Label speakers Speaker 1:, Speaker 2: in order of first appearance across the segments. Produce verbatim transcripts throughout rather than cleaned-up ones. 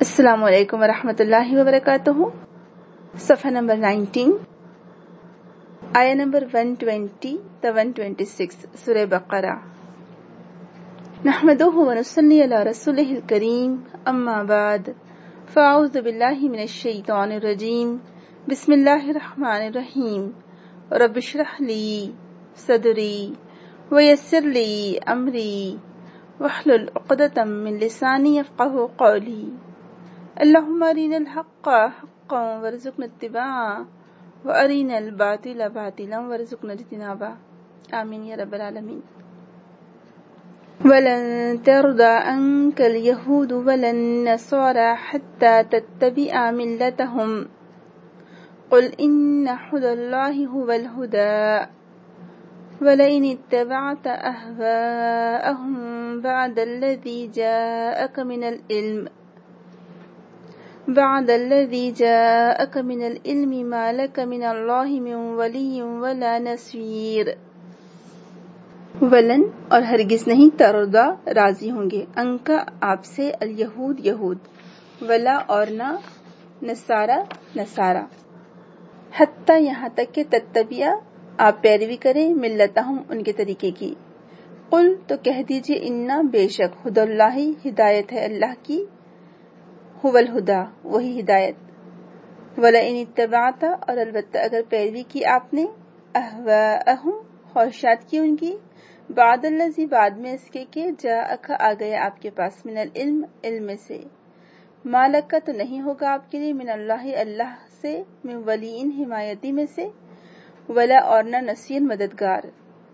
Speaker 1: السلام علیکم ورحمۃ اللہ وبرکاتہ. صفحہ نمبر نائنٹین، آیا نمبر ون ٹوینٹی تا ون ٹوینٹی سکس سورہ بقرہ. نحمدہ ونصلی علی رسولہ الکریم، اما بعد فاعوذ باللہ من الشیطان الرجیم، بسم اللہ الرحمن الرحیم. رب اشرح لی صدری ویسر لی امری واحلل عقدۃ من لسانی یفقہوا قولی. اللہم ارنا الحق حقا وارزقنا اتباعہ وارنا الباطل باطلا وارزقنا اجتنابہ. آمین یا رب العالمین. ولن ترضى عنك اليهود ولا النصارى حتى تتبع ملتهم قل إن هدى الله هو الهدى ولئن اتبعت أهواءهم بعد الذي جاءك من العلم بعد الذي جاءك من العلم ما لك من الله من ولي ولا نصير. ولن اور ہرگز نہیں ترضا راضی ہوں گے، انکا آپ سے، الیہود یہود، ولا اور نہ، نصارا نصارا، حتی یہاں تک کہ تتبع آپ پیروی کریں، ملتہم ان کے طریقے کی. قل تو کہہ دیجئے، انا بے شک، ہدی اللہ ہدایت ہے اللہ کی، هو الہدا وہی ہدایت، ولئن اتبعت اور البتہ اگر پیروی کی آپ نے، اہواءہم خواہشات کی ان کی، بعد الذی بعد میں اس کے کہ جاءک آ گیا آپ کے پاس، من العلم علم سے، ما لک تو نہیں ہوگا آپ کے لیے، من اللہ اللہ سے، من ولین حمایتی میں سے، ولا اور نہ نصیر مددگار.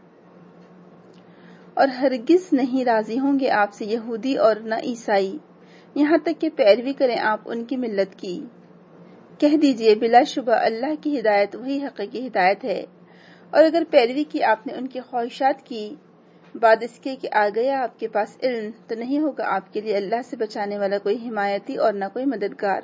Speaker 1: اور ہرگز نہیں راضی ہوں گے آپ سے یہودی اور نہ عیسائی، یہاں تک کہ پیروی کریں آپ ان کی ملت کی. کہہ دیجئے بلا شبہ اللہ کی ہدایت وہی حقیقی ہدایت ہے، اور اگر پیروی کی آپ نے ان کی خواہشات کی بعد اس کے کہ آ گیا آپ کے پاس علم، تو نہیں ہوگا آپ کے لیے اللہ سے بچانے والا کوئی حمایتی اور نہ کوئی مددگار.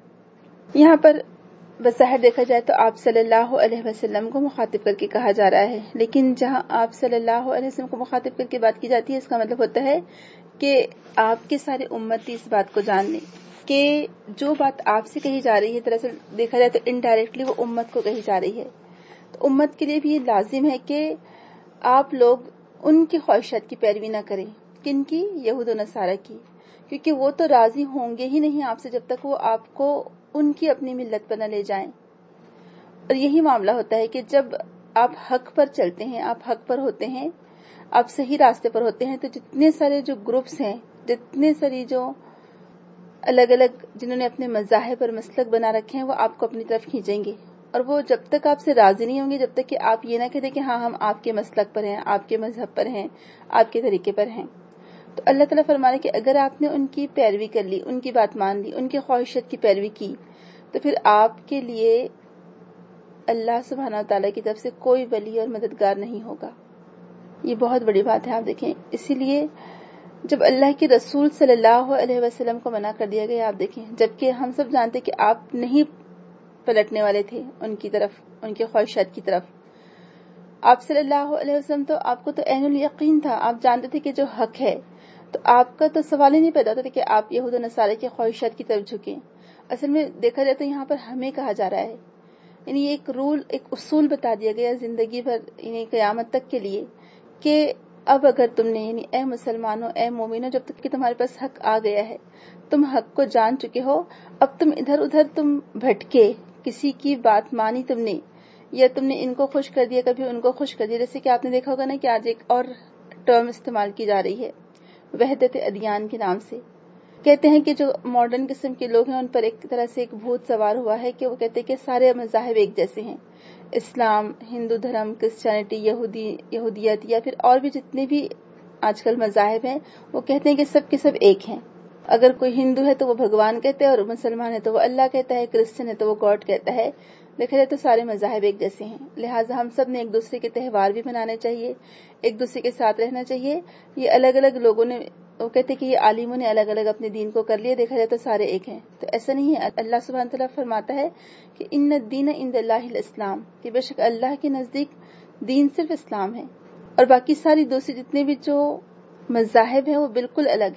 Speaker 1: یہاں پر بظاہر دیکھا جائے تو آپ صلی اللہ علیہ وسلم کو مخاطب کر کے کہا جا رہا ہے، لیکن جہاں آپ صلی اللہ علیہ وسلم کو مخاطب کر کے بات کی جاتی ہے، اس کا مطلب ہوتا ہے کہ آپ کے سارے امتی اس بات کو جان لیں کہ جو بات آپ سے کہی جا رہی ہے، دراصل دیکھا جائے تو انڈائریکٹلی وہ امت کو کہی جا رہی ہے. تو امت کے لیے بھی یہ لازم ہے کہ آپ لوگ ان کی خواہشات کی پیروی نہ کریں. کن کی؟ یہود و نصارہ کی، کیونکہ وہ تو راضی ہوں گے ہی نہیں آپ سے جب تک وہ آپ کو ان کی اپنی ملت پر نہ لے جائیں. اور یہی معاملہ ہوتا ہے کہ جب آپ حق پر چلتے ہیں، آپ حق پر ہوتے ہیں، آپ صحیح راستے پر ہوتے ہیں، تو جتنے سارے جو گروپس ہیں، جتنے ساری جو الگ الگ جنہوں نے اپنے مذاہب اور مسلک بنا رکھے ہیں، وہ آپ کو اپنی طرف کھینچیں گے. اور وہ جب تک آپ سے راضی نہیں ہوں گے، جب تک کہ آپ یہ نہ کہتے کہ ہاں ہم آپ کے مسلک پر ہیں، آپ کے مذہب پر ہیں، آپ کے طریقے پر ہیں. تو اللہ تعالیٰ فرمانے کہ اگر آپ نے ان کی پیروی کر لی، ان کی بات مان لی، ان کی خواہشات کی پیروی کی، تو پھر آپ کے لیے اللہ سبحانہ و تعالیٰ کی طرف سے کوئی ولی اور مددگار نہیں ہوگا. یہ بہت بڑی بات ہے. آپ دیکھیں، اسی لیے جب اللہ کے رسول صلی اللہ علیہ وسلم کو منع کر دیا گیا، آپ دیکھیں، جبکہ ہم سب جانتے کہ آپ نہیں پلٹنے والے تھے ان کی طرف، ان کی خواہشات کی طرف. آپ صلی اللہ علیہ وسلم تو آپ کو تو عین الیقین تھا، آپ جانتے تھے کہ جو حق ہے، تو آپ کا تو سوال ہی نہیں پیدا ہوتا تھا کہ آپ یہود و نصارہ کی خواہشات کی طرف جھکیں. اصل میں دیکھا جائے تو یہاں پر ہمیں کہا جا رہا ہے، یعنی ایک رول، ایک اصول بتا دیا گیا زندگی بھر، یعنی قیامت تک کے لیے، کہ اب اگر تم نے، یعنی اے مسلمانوں، اے مومنوں، جب تک کہ تمہارے پاس حق آ گیا ہے، تم حق کو جان چکے ہو، اب تم ادھر ادھر تم بھٹکے، کسی کی بات مانی تم نے، یا تم نے ان کو خوش کر دیا، کبھی ان کو خوش کر دیا. جیسے کہ آپ نے دیکھا ہوگا نا کہ آج ایک اور ٹرم استعمال کی جا رہی ہے وحدت ادیان کے نام سے. کہتے ہیں کہ جو ماڈرن قسم کے لوگ ہیں، ان پر ایک طرح سے ایک بھوت سوار ہوا ہے کہ وہ کہتے ہیں کہ سارے مذاہب ایک جیسے ہیں، اسلام، ہندو دھرم، کرسچینٹی، یہودی یہودیت، یا پھر اور بھی جتنے بھی آج کل مذاہب ہیں، وہ کہتے ہیں کہ سب کے سب ایک ہیں. اگر کوئی ہندو ہے تو وہ بھگوان کہتا ہے، اور مسلمان ہے تو وہ اللہ کہتا ہے، کرسچن ہے تو وہ گاڈ کہتا ہے. دیکھا جائے تو سارے مذاہب ایک جیسے ہیں، لہٰذا ہم سب نے ایک دوسرے کے تہوار بھی منانے چاہیے، ایک دوسرے کے ساتھ رہنا چاہیے. یہ الگ الگ لوگوں نے، وہ کہتے کہ یہ عالموں نے الگ الگ اپنے دین کو کر لیا، دیکھا جائے تو سارے ایک ہیں. تو ایسا نہیں ہے. اللہ سبحانہ تعالیٰ فرماتا ہے کہ ان الدین عند اللہ الاسلام، کہ بے شک اللہ کے نزدیک دین صرف اسلام ہے، اور باقی ساری دوسری جتنے بھی جو مذاہب ہیں وہ بالکل الگ ہیں.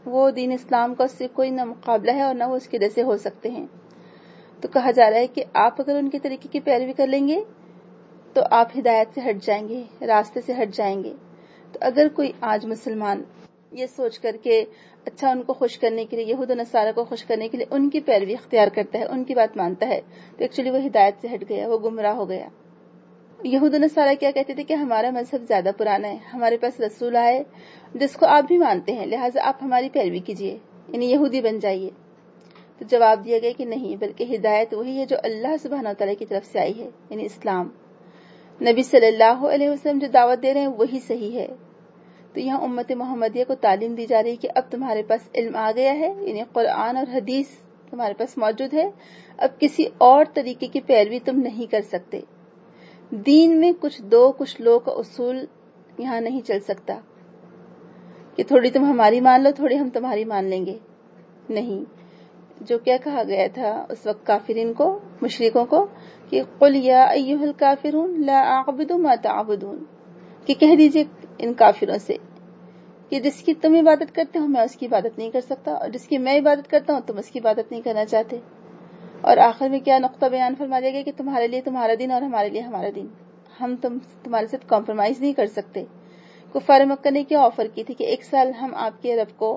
Speaker 1: وہ دین اسلام کا اس سے کوئی نہ مقابلہ ہے اور نہ وہ اس کے جیسے ہو سکتے ہیں. تو کہا جا رہا ہے کہ آپ اگر ان کے طریقے کی پیروی کر لیں گے تو آپ ہدایت سے ہٹ جائیں گے, راستے سے ہٹ جائیں گے. تو اگر کوئی آج مسلمان یہ سوچ کر کے اچھا ان کو خوش کرنے کے لیے, یہود و نصارہ کو خوش کرنے کے لیے ان کی پیروی اختیار کرتا ہے, ان کی بات مانتا ہے, تو ایکچولی وہ ہدایت سے ہٹ گیا, وہ گمراہ ہو گیا. یہود و نصارہ کیا کہتے تھے کہ ہمارا مذہب زیادہ پرانا ہے, ہمارے پاس رسول آئے جس کو آپ بھی مانتے ہیں, لہٰذا آپ ہماری پیروی کیجیے, یعنی یہودی بن جائیے. تو جواب دیا گیا کہ نہیں, بلکہ ہدایت وہی ہے جو اللہ سبحانہ وتعالیٰ کی طرف سے آئی ہے, یعنی اسلام. نبی صلی اللہ علیہ وسلم جو دعوت دے رہے ہیں وہی صحیح ہے. تو یہاں امت محمدیہ کو تعلیم دی جا رہی ہے کہ اب تمہارے پاس علم آ گیا ہے, یعنی قرآن اور حدیث تمہارے پاس موجود ہے, اب کسی اور طریقے کی پیروی تم نہیں کر سکتے. دین میں کچھ دو کچھ لوگ کا اصول یہاں نہیں چل سکتا کہ تھوڑی تم ہماری مان لو, تھوڑی ہم تمہاری مان لیں گے. نہیں, جو کیا کہا گیا تھا اس وقت کافرین کو, مشرکوں کو, کہ قل یا ایھا الکافرون لا اعبد ما تعبدون, کہ کہہ دیجئے ان کافروں سے کہ جس کی تم عبادت کرتے ہو میں اس کی عبادت نہیں کر سکتا, اور جس کی میں عبادت کرتا ہوں تم اس کی عبادت نہیں کرنا چاہتے. اور آخر میں کیا نقطہ بیان فرما دیا گیا کہ تمہارے لیے تمہارا دین اور ہمارے لیے ہمارا دین, ہم تم تمہارے ساتھ کمپرومائز نہیں کر سکتے. کفار مکہ نے کیا آفر کی تھی کہ ایک سال ہم آپ کے رب کو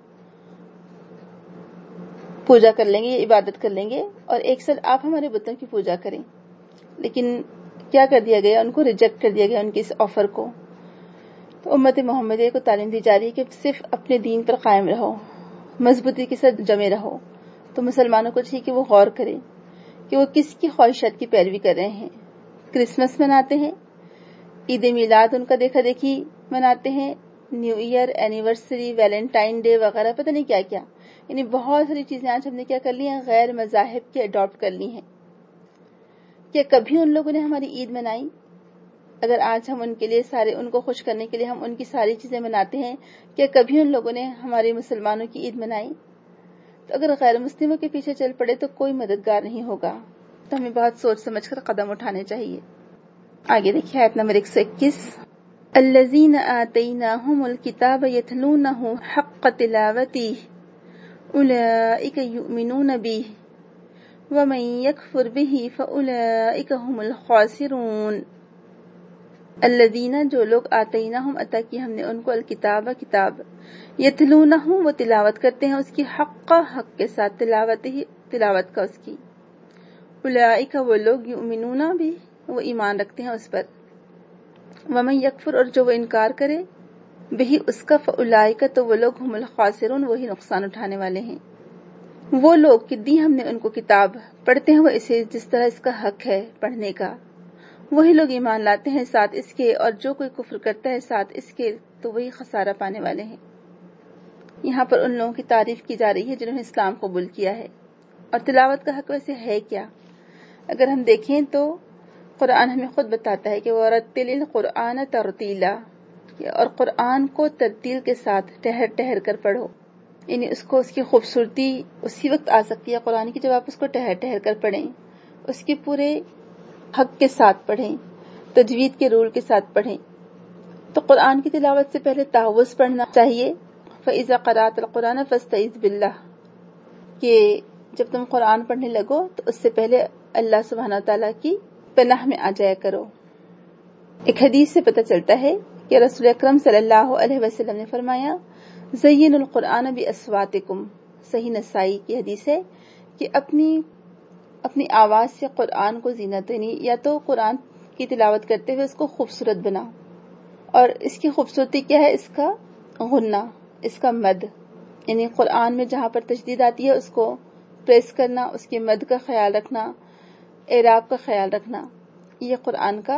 Speaker 1: پوجا کر لیں گے, عبادت کر لیں گے, اور ایک سال آپ ہمارے بتوں کی پوجا کریں. لیکن کیا کر دیا گیا, ان کو ریجیکٹ کر دیا گیا ان کی اس آفر کو. تو امت محمدیہ کو تعلیم دی جا رہی ہے کہ صرف اپنے دین پر قائم رہو, مضبوطی کے ساتھ جمے رہو. تو مسلمانوں کو چاہیے کہ وہ غور کریں کہ وہ کس کی خواہشات کی پیروی کر رہے ہیں. کرسمس مناتے ہیں, عید میلاد ان کا دیکھا دیکھی مناتے ہیں, new year, anniversary, Valentine day وغیرہ پتہ نہیں کیا کیا, یعنی بہت ساری چیزیں آج ہم نے کیا کر لی ہیں, غیر مذاہب کی اڈاپٹ کر لی ہیں. کیا کبھی ان لوگوں نے ہماری عید منائی؟ اگر آج ہم ان کے لیے سارے ان کو خوش کرنے کے لیے ہم ان کی ساری چیزیں مناتے ہیں, کیا کبھی ان لوگوں نے ہمارے مسلمانوں کی عید منائی؟ تو اگر غیر مسلموں کے پیچھے چل پڑے تو کوئی مددگار نہیں ہوگا. تو ہمیں بہت سوچ سمجھ کر قدم اٹھانے چاہیے. آگے دیکھیے آیت نمبر ایک سو اکیس. الذین آتیناہم الکتاب یتلونہ حق تلاوتہ اولئک یؤمنون بہ ومن یکفر بہ فاولئک هم الخاسرون. الذین جو لوگ آتیناہم عطا کی ہم نے ان کو الکتاب کتاب, یتلونہ وہ تلاوت کرتے ہیں اس کی, حق حق کے ساتھ, تلاوت ہی تلاوت کا اس کی. اولئک وہ لوگ, یؤمنون بھی وہ ایمان رکھتے ہیں اس پر, ومن یکفر اور جو وہ انکار کرے, بہی اس کا, فاولئک تو وہ لوگ, ہم الخاسرون وہی نقصان اٹھانے والے ہیں. وہ لوگ کہ دی ہم نے ان کو کتاب, پڑھتے ہیں وہ اسے جس طرح اس کا حق ہے پڑھنے کا, وہی لوگ ایمان لاتے ہیں ساتھ اس کے, اور جو کوئی کفر کرتا ہے ساتھ اس کے تو وہی خسارہ پانے والے ہیں. یہاں پر ان لوگوں کی تعریف کی جا رہی ہے جنہوں نے اسلام قبول کیا ہے. اور تلاوت کا حق ویسے ہے کیا؟ اگر ہم دیکھیں تو قرآن ہمیں خود بتاتا ہے کہ وَرَتِّلِ الْقُرْآنَ تَرْتِيلًا, اور قرآن کو ترتیل کے ساتھ ٹہر ٹہر کر پڑھو. یعنی اس کو, اس کی خوبصورتی اسی وقت آ سکتی ہے قرآن کی جب آپ اس کو ٹہر ٹہر کر پڑھیں, اس کے پورے حق کے ساتھ پڑھیں, تجوید کے رول کے ساتھ پڑھیں. تو قرآن کی تلاوت سے پہلے تعوذ پڑھنا چاہیے, فَإِذَا قَرَأْتَ الْقُرْآنَ فَاسْتَعِذْ بِاللَّهِ, کہ جب تم قرآن پڑھنے لگو تو اس سے پہلے اللہ سبحانہ تعالیٰ کی پناہ میں آ جایا کرو. ایک حدیث سے پتہ چلتا ہے کہ رسول اکرم صلی اللہ علیہ وسلم نے فرمایا, زین القرآن بِأَصْوَاتِكُمْ, صحیح نسائی کی حدیث ہے کہ اپنی اپنی آواز سے قرآن کو زینت دینی, یا تو قرآن کی تلاوت کرتے ہوئے اس کو خوبصورت بنا. اور اس کی خوبصورتی کیا ہے؟ اس کا غنہ, اس کا مد, یعنی قرآن میں جہاں پر تشدید آتی ہے اس کو پریس کرنا, اس کے مد کا خیال رکھنا, اعراب کا خیال رکھنا, یہ قرآن کا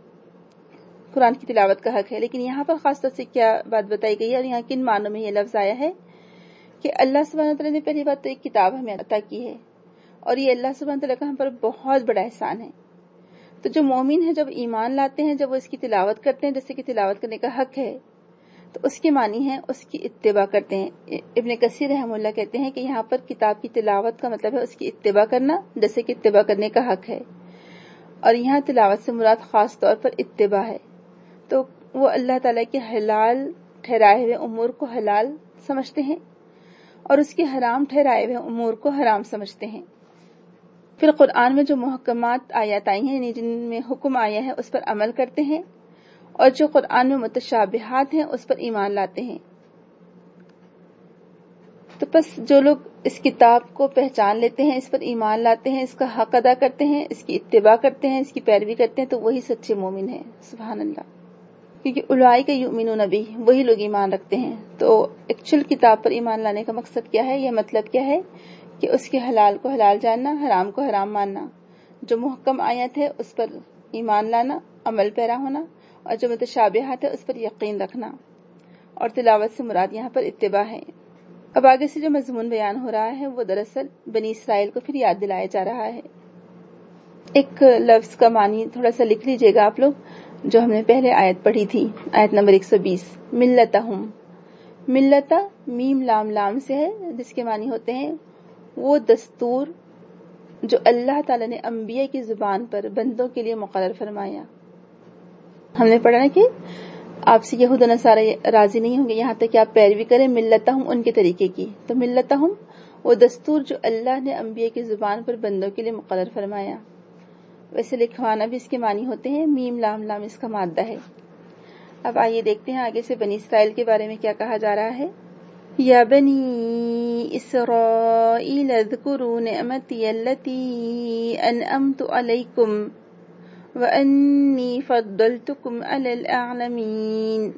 Speaker 1: قرآن کی تلاوت کا حق ہے. لیکن یہاں پر خاص طور سے کیا بات بتائی گئی ہے, اور یہاں کن معنوں میں یہ لفظ آیا ہے کہ اللہ سبحانہ تعالیٰ نے پہلی بات تو ایک کتاب ہمیں عطا کی ہے, اور یہ اللہ سبحانہ تعالیٰ کا ہم پر بہت بڑا احسان ہے. تو جو مومن ہے جب ایمان لاتے ہیں, جب وہ اس کی تلاوت کرتے ہیں, جیسے کہ تلاوت کرنے کا حق ہے, تو اس کے معنی ہے اس کی اتباع کرتے ہیں. ابن کثیر رحمہ اللہ کہتے ہیں کہ یہاں پر کتاب کی تلاوت کا مطلب ہے اس کی اتباع کرنا, جیسے کہ اتباع کرنے کا حق ہے. اور یہاں تلاوت سے مراد خاص طور پر اتباع ہے. تو وہ اللہ تعالیٰ کے حلال ٹھہرائے ہوئے امور کو حلال سمجھتے ہیں, اور اس کے حرام ٹھہرائے ہوئے امور کو حرام سمجھتے ہیں۔ پھر قرآن میں جو محکمات آیات آئی ہیں یعنی جن میں حکم آیا ہے اس پر عمل کرتے ہیں، اور جو قرآن میں متشابہات ہیں اس پر ایمان لاتے ہیں۔ تو بس جو لوگ اس کتاب کو پہچان لیتے ہیں، اس پر ایمان لاتے ہیں، اس کا حق ادا کرتے ہیں، اس کی اتباع کرتے ہیں، اس کی پیروی کرتے ہیں، تو وہی سچے مومن ہیں۔ سبحان اللہ، کیونکہ اولئک یؤمنون بہ، وہی لوگ ایمان رکھتے ہیں۔ تو ایکچوئل کتاب پر ایمان لانے کا مقصد کیا ہے؟ یہ مطلب کیا ہے کہ اس کے حلال کو حلال جاننا، حرام کو حرام ماننا، جو محکم آیت ہے اس پر ایمان لانا، عمل پیرا ہونا، اور جو متشابہات ہے اس پر یقین رکھنا، اور تلاوت سے مراد یہاں پر اتباع ہے۔ اب آگے سے جو مضمون بیان ہو رہا ہے وہ دراصل بنی اسرائیل کو پھر یاد دلایا جا رہا ہے۔ ایک لفظ کا معنی تھوڑا سا لکھ لیجئے گا آپ لوگ، جو ہم نے پہلے آیت پڑھی تھی، آیت نمبر ایک سو بیس، ملتہم۔ ملتہ میم لام لام سے ہے، جس کے معنی ہوتے ہیں وہ دستور جو اللہ تعالیٰ نے انبیاء کی زبان پر بندوں کے لیے مقرر فرمایا۔ ہم نے پڑھا نا کہ آپ سے یہود و نصارہ راضی نہیں ہوں گے یہاں تک کہ آپ پیروی کریں ملتہم، ان کے طریقے کی۔ تو ملتہم وہ دستور جو اللہ نے انبیاء کی زبان پر بندوں کے لیے مقرر فرمایا۔ ویسے لکھوانا بھی اس کے معنی ہوتے ہیں، میم لام لام اس کا مادہ ہے۔ اب آئیے دیکھتے ہیں آگے سے بنی اسرائیل کے بارے میں کیا کہا جا رہا ہے۔ یا بنی اسرائیل اذکروا نعمتی التی انعمت علیکم وانی فضلتکم علی العالمین۔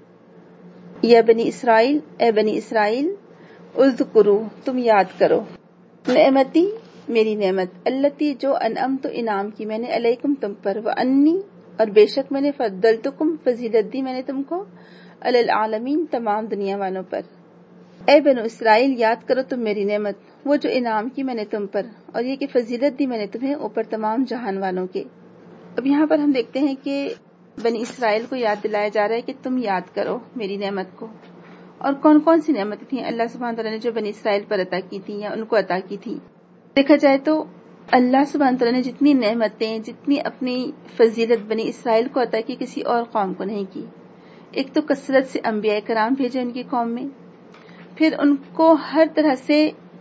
Speaker 1: یا بنی اسرائیل، اے بنی اسرائیل، اذکروا تم یاد کرو، نعمتی میری نعمت، التی جو انعمت انعام کی میں نے، علیکم تم پر، وانی اور بے شک میں نے، فضلتکم فضیلت دی میں نے تم کو، علی العالمین تمام دنیا والوں پر۔ اے بنو اسرائیل یاد کرو تم میری نعمت، وہ جو انعام کی میں نے تم پر، اور یہ کہ فضیلت دی میں نے تمہیں اوپر تمام جہان والوں کے۔ اب یہاں پر ہم دیکھتے ہیں کہ بنی اسرائیل کو یاد دلایا جا رہا ہے کہ تم یاد کرو میری نعمت کو، اور کون کون سی نعمتیں تھیں اللہ سبحانہ تعالیٰ نے جو بنی اسرائیل پر عطا کی تھیں یا ان کو عطا کی تھیں۔ دیکھا جائے تو اللہ سبحانہ تعالیٰ نے جتنی نعمتیں، جتنی اپنی فضیلت بنی اسرائیل کو عطا کی کسی اور قوم کو نہیں کی۔ ایک تو کثرت سے انبیاء کرام بھیجے ان کی قوم میں، پھر ان کو ہر طرح سے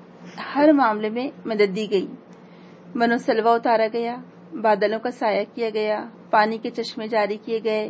Speaker 1: ہر معاملے میں مدد دی گئی، من و سلوہ اتارا گیا، بادلوں کا سایہ کیا گیا، پانی کے چشمے جاری کیے گئے،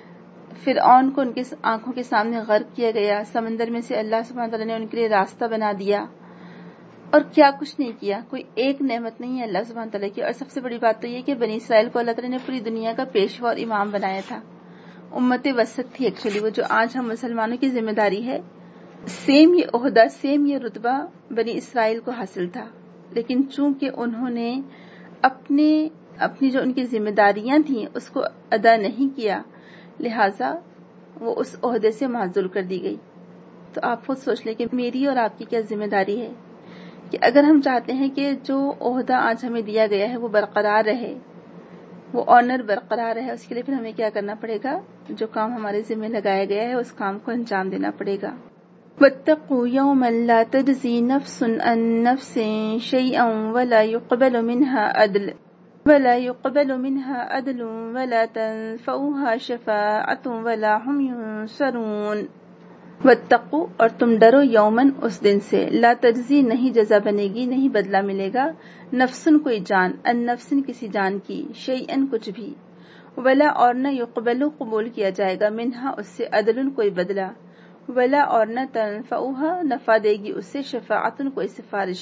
Speaker 1: فرعون کو ان کے آنکھوں کے سامنے غرق کیا گیا، سمندر میں سے اللہ سبحانہ تعالیٰ نے ان کے لیے راستہ بنا دیا، اور کیا کچھ نہیں کیا، کوئی ایک نعمت نہیں ہے اللہ سبحانہ تعالیٰ کی۔ اور سب سے بڑی بات تو یہ کہ بنی اسرائیل کو اللہ تعالیٰ نے پوری دنیا کا پیشوا اور امام بنایا تھا، امت وسط تھی ایکچولی وہ، جو آج ہم مسلمانوں کی ذمہ داری ہے۔ سیم یہ عہدہ، سیم یہ رتبہ بنی اسرائیل کو حاصل تھا، لیکن چونکہ انہوں نے اپنے اپنی جو ان کی ذمہ داریاں تھیں اس کو ادا نہیں کیا، لہٰذا وہ اس عہدے سے معزول کر دی گئی۔ تو آپ خود سوچ لیں کہ میری اور آپ کی کیا ذمہ داری ہے کہ اگر ہم چاہتے ہیں کہ جو عہدہ آج ہمیں دیا گیا ہے وہ برقرار رہے، وہ آنر برقرار رہے، اس کے لیے پھر ہمیں کیا کرنا پڑے گا؟ جو کام ہمارے ذمہ لگایا گیا ہے اس کام کو انجام دینا پڑے گا۔ واتقوا يوما لا تجزي نفس عن نفس شيئا ولا يقبل منها عدل ولا يقبل منها عدل ولا تنفعها شفاعة ولا هم ينصرون۔ واتقوا اور تم ڈرو، یومن اس دن سے، لا تجزی نہیں جزا بنے گی، نہیں بدلہ ملے گا، نفسن کوئی جان، ان نفسن کسی جان کی، شیئن کچھ بھی، ولا اور نہ یقبل قبول کیا جائے گا، منہا اس سے، عدل کوئی بدلہ، ولا اور نہ تنفعها نفع دے گی اس سے، شفاعتن کوئی سفارش،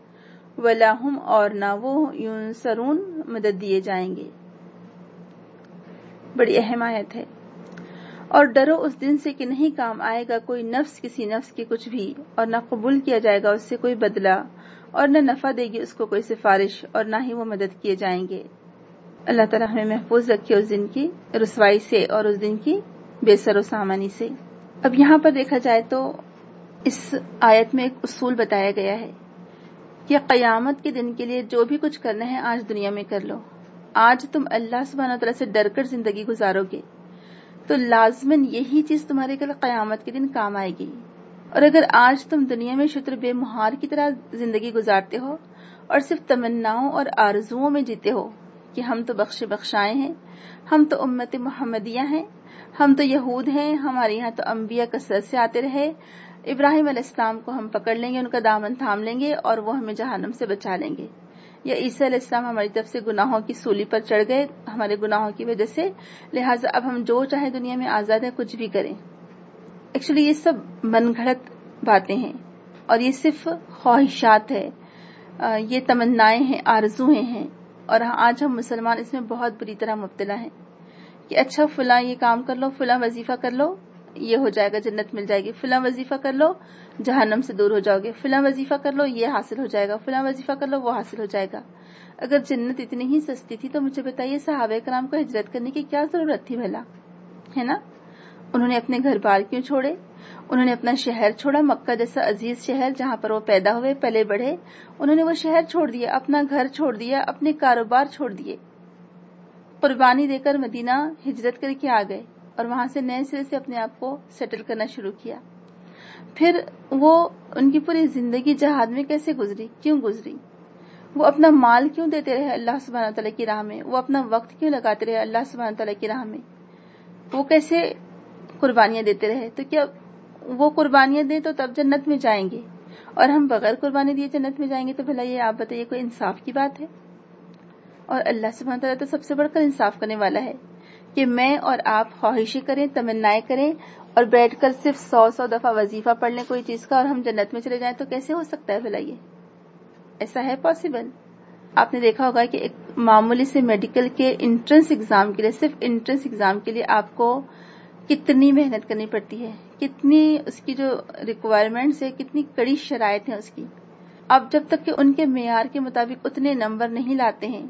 Speaker 1: ولا ہم اور نہ وہ، ینصرون مدد دیے جائیں گے۔ بڑی اہم آیت ہے۔ اور ڈرو اس دن سے کہ نہیں کام آئے گا کوئی نفس کسی نفس کی کچھ بھی، اور نہ قبول کیا جائے گا اس سے کوئی بدلہ، اور نہ نفع دے گی اس کو کوئی سفارش، اور نہ ہی وہ مدد کیے جائیں گے۔ اللہ تعالیٰ ہمیں محفوظ رکھے اس دن کی رسوائی سے اور اس دن کی بے سر و سامانی سے۔ اب یہاں پر دیکھا جائے تو اس آیت میں ایک اصول بتایا گیا ہے کہ قیامت کے دن کے لیے جو بھی کچھ کرنا ہے آج دنیا میں کر لو۔ آج تم اللہ سبحانہ تعالیٰ سے ڈر کر زندگی گزارو گے تو لازماً یہی چیز تمہارے کل قیامت کے دن کام آئے گی۔ اور اگر آج تم دنیا میں شتر بے مہار کی طرح زندگی گزارتے ہو اور صرف تمناؤں اور آرزوؤں میں جیتے ہو کہ ہم تو بخش بخشائے ہیں، ہم تو امت محمدیہ ہیں، ہم تو یہود ہیں، ہمارے یہاں تو انبیاء کثرت سے آتے رہے، ابراہیم علیہ السلام کو ہم پکڑ لیں گے، ان کا دامن تھام لیں گے اور وہ ہمیں جہنم سے بچا لیں گے. یا عیسیٰ علیہ السلام ہماری طرف سے گناہوں کی سولی پر چڑھ گئے ہمارے گناہوں کی وجہ سے، لہٰذا اب ہم جو چاہے دنیا میں آزاد ہیں، کچھ بھی کریں. ایکچولی یہ سب من گھڑت باتیں ہیں اور یہ صرف خواہشات ہے، یہ تمنائیں ہیں، آرزویں ہیں. اور آج ہم مسلمان اس میں بہت بری طرح مبتلا ہیں کہ اچھا فلاں یہ کام کر لو، فلاں وظیفہ کر لو، یہ ہو جائے گا، جنت مل جائے گی. فلاں وظیفہ کر لو، جہنم سے دور ہو جاؤ گے. فلاں وظیفہ کر لو، یہ حاصل ہو جائے گا. فلاں وظیفہ کر لو، وہ حاصل ہو جائے گا. اگر جنت اتنی ہی سستی تھی تو مجھے بتائیے صحابہ کرام کو ہجرت کرنے کی کیا ضرورت تھی بھلا، ہے نا؟ انہوں نے اپنے گھر بار کیوں چھوڑے؟ انہوں نے اپنا شہر چھوڑا، مکہ جیسا عزیز شہر جہاں پر وہ پیدا ہوئے، پلے بڑھے. انہوں نے وہ شہر چھوڑ دیا، اپنا گھر چھوڑ دیا، اپنے کاروبار چھوڑ دیے، قربانی دے کر مدینہ ہجرت کر کے آ گئے اور وہاں سے نئے سرے سے اپنے آپ کو سیٹل کرنا شروع کیا. پھر وہ ان کی پوری زندگی جہاد میں کیسے گزری، کیوں گزری؟ وہ اپنا مال کیوں دیتے رہے اللہ سبحانہ تعالیٰ کی راہ میں؟ وہ اپنا وقت کیوں لگاتے رہے اللہ سبحانہ تعالیٰ کی راہ میں؟ وہ کیسے قربانیاں دیتے رہے؟ تو کیا وہ قربانیاں دیں تو تب جنت میں جائیں گے اور ہم بغیر قربانی دیے جنت میں جائیں گے؟ تو بھلا یہ آپ بتائیے کوئی انصاف کی بات ہے؟ اور اللہ سبحانہ تعالیٰ تو سب سے بڑھ کر انصاف کرنے والا ہے کہ میں اور آپ خواہشیں کریں، تمنائیں کریں اور بیٹھ کر صرف سو سو دفعہ وظیفہ پڑھ لیں کوئی چیز کا اور ہم جنت میں چلے جائیں. تو کیسے ہو سکتا ہے بھلا؟ یہ ایسا ہے پاسبل؟ آپ نے دیکھا ہوگا کہ ایک معمولی سے میڈیکل کے انٹرنس ایگزام کے لیے، صرف انٹرنس ایگزام کے لیے آپ کو کتنی محنت کرنی پڑتی ہے، کتنی اس کی جو ریکوائرمنٹس ہے، کتنی کڑی شرائط ہیں اس کی. اب جب تک کہ ان کے معیار کے مطابق اتنے نمبر نہیں لاتے ہیں،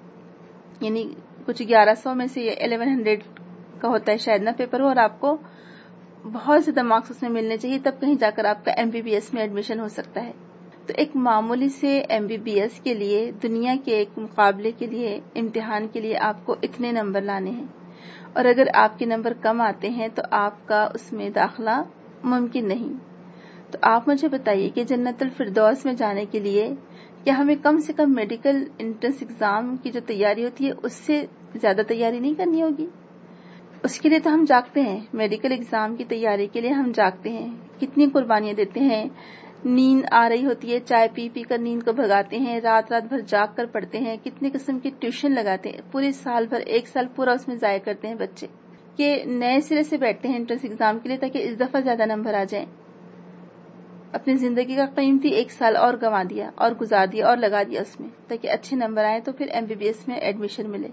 Speaker 1: یعنی کچھ گیارہ سو میں سے الیون ہنڈریڈ کا ہوتا ہے شاید نا پیپر ہو، اور آپ کو بہت زیادہ مارکس اس میں ملنے چاہیے، تب کہیں جا کر آپ کا ایم بی بی ایس میں ایڈمیشن ہو سکتا ہے. تو ایک معمولی سے ایم بی بی ایس کے لیے، دنیا کے ایک مقابلے کے لیے، امتحان کے لیے آپ کو اتنے نمبر لانے ہیں، اور اگر آپ کے نمبر کم آتے ہیں تو آپ کا اس میں داخلہ ممکن نہیں. تو آپ مجھے بتائیے کہ جنت الفردوس میں جانے کے لیے کیا ہمیں کم سے کم میڈیکل انٹرنس ایگزام کی جو تیاری ہوتی ہے اس سے زیادہ تیاری نہیں کرنی ہوگی؟ اس کے لیے تو ہم جاگتے ہیں، میڈیکل ایگزام کی تیاری کے لیے ہم جاگتے ہیں، کتنی قربانیاں دیتے ہیں. نیند آ رہی ہوتی ہے، چائے پی پی کر نیند کو بھگاتے ہیں، رات رات بھر جاگ کر پڑھتے ہیں، کتنے قسم کی ٹیوشن لگاتے ہیں، پورے سال بھر، ایک سال پورا اس میں ضائع کرتے ہیں بچے کہ نئے سرے سے بیٹھتے ہیں انٹرنس ایگزام کے لیے تاکہ اس دفعہ زیادہ نمبر آ جائیں. اپنی زندگی کا قیمتی ایک سال اور گنوا دیا اور گزار دیا اور لگا دیا اس میں تاکہ اچھے نمبر آئے تو پھر ایم بی بی ایس میں ایڈمیشن ملے.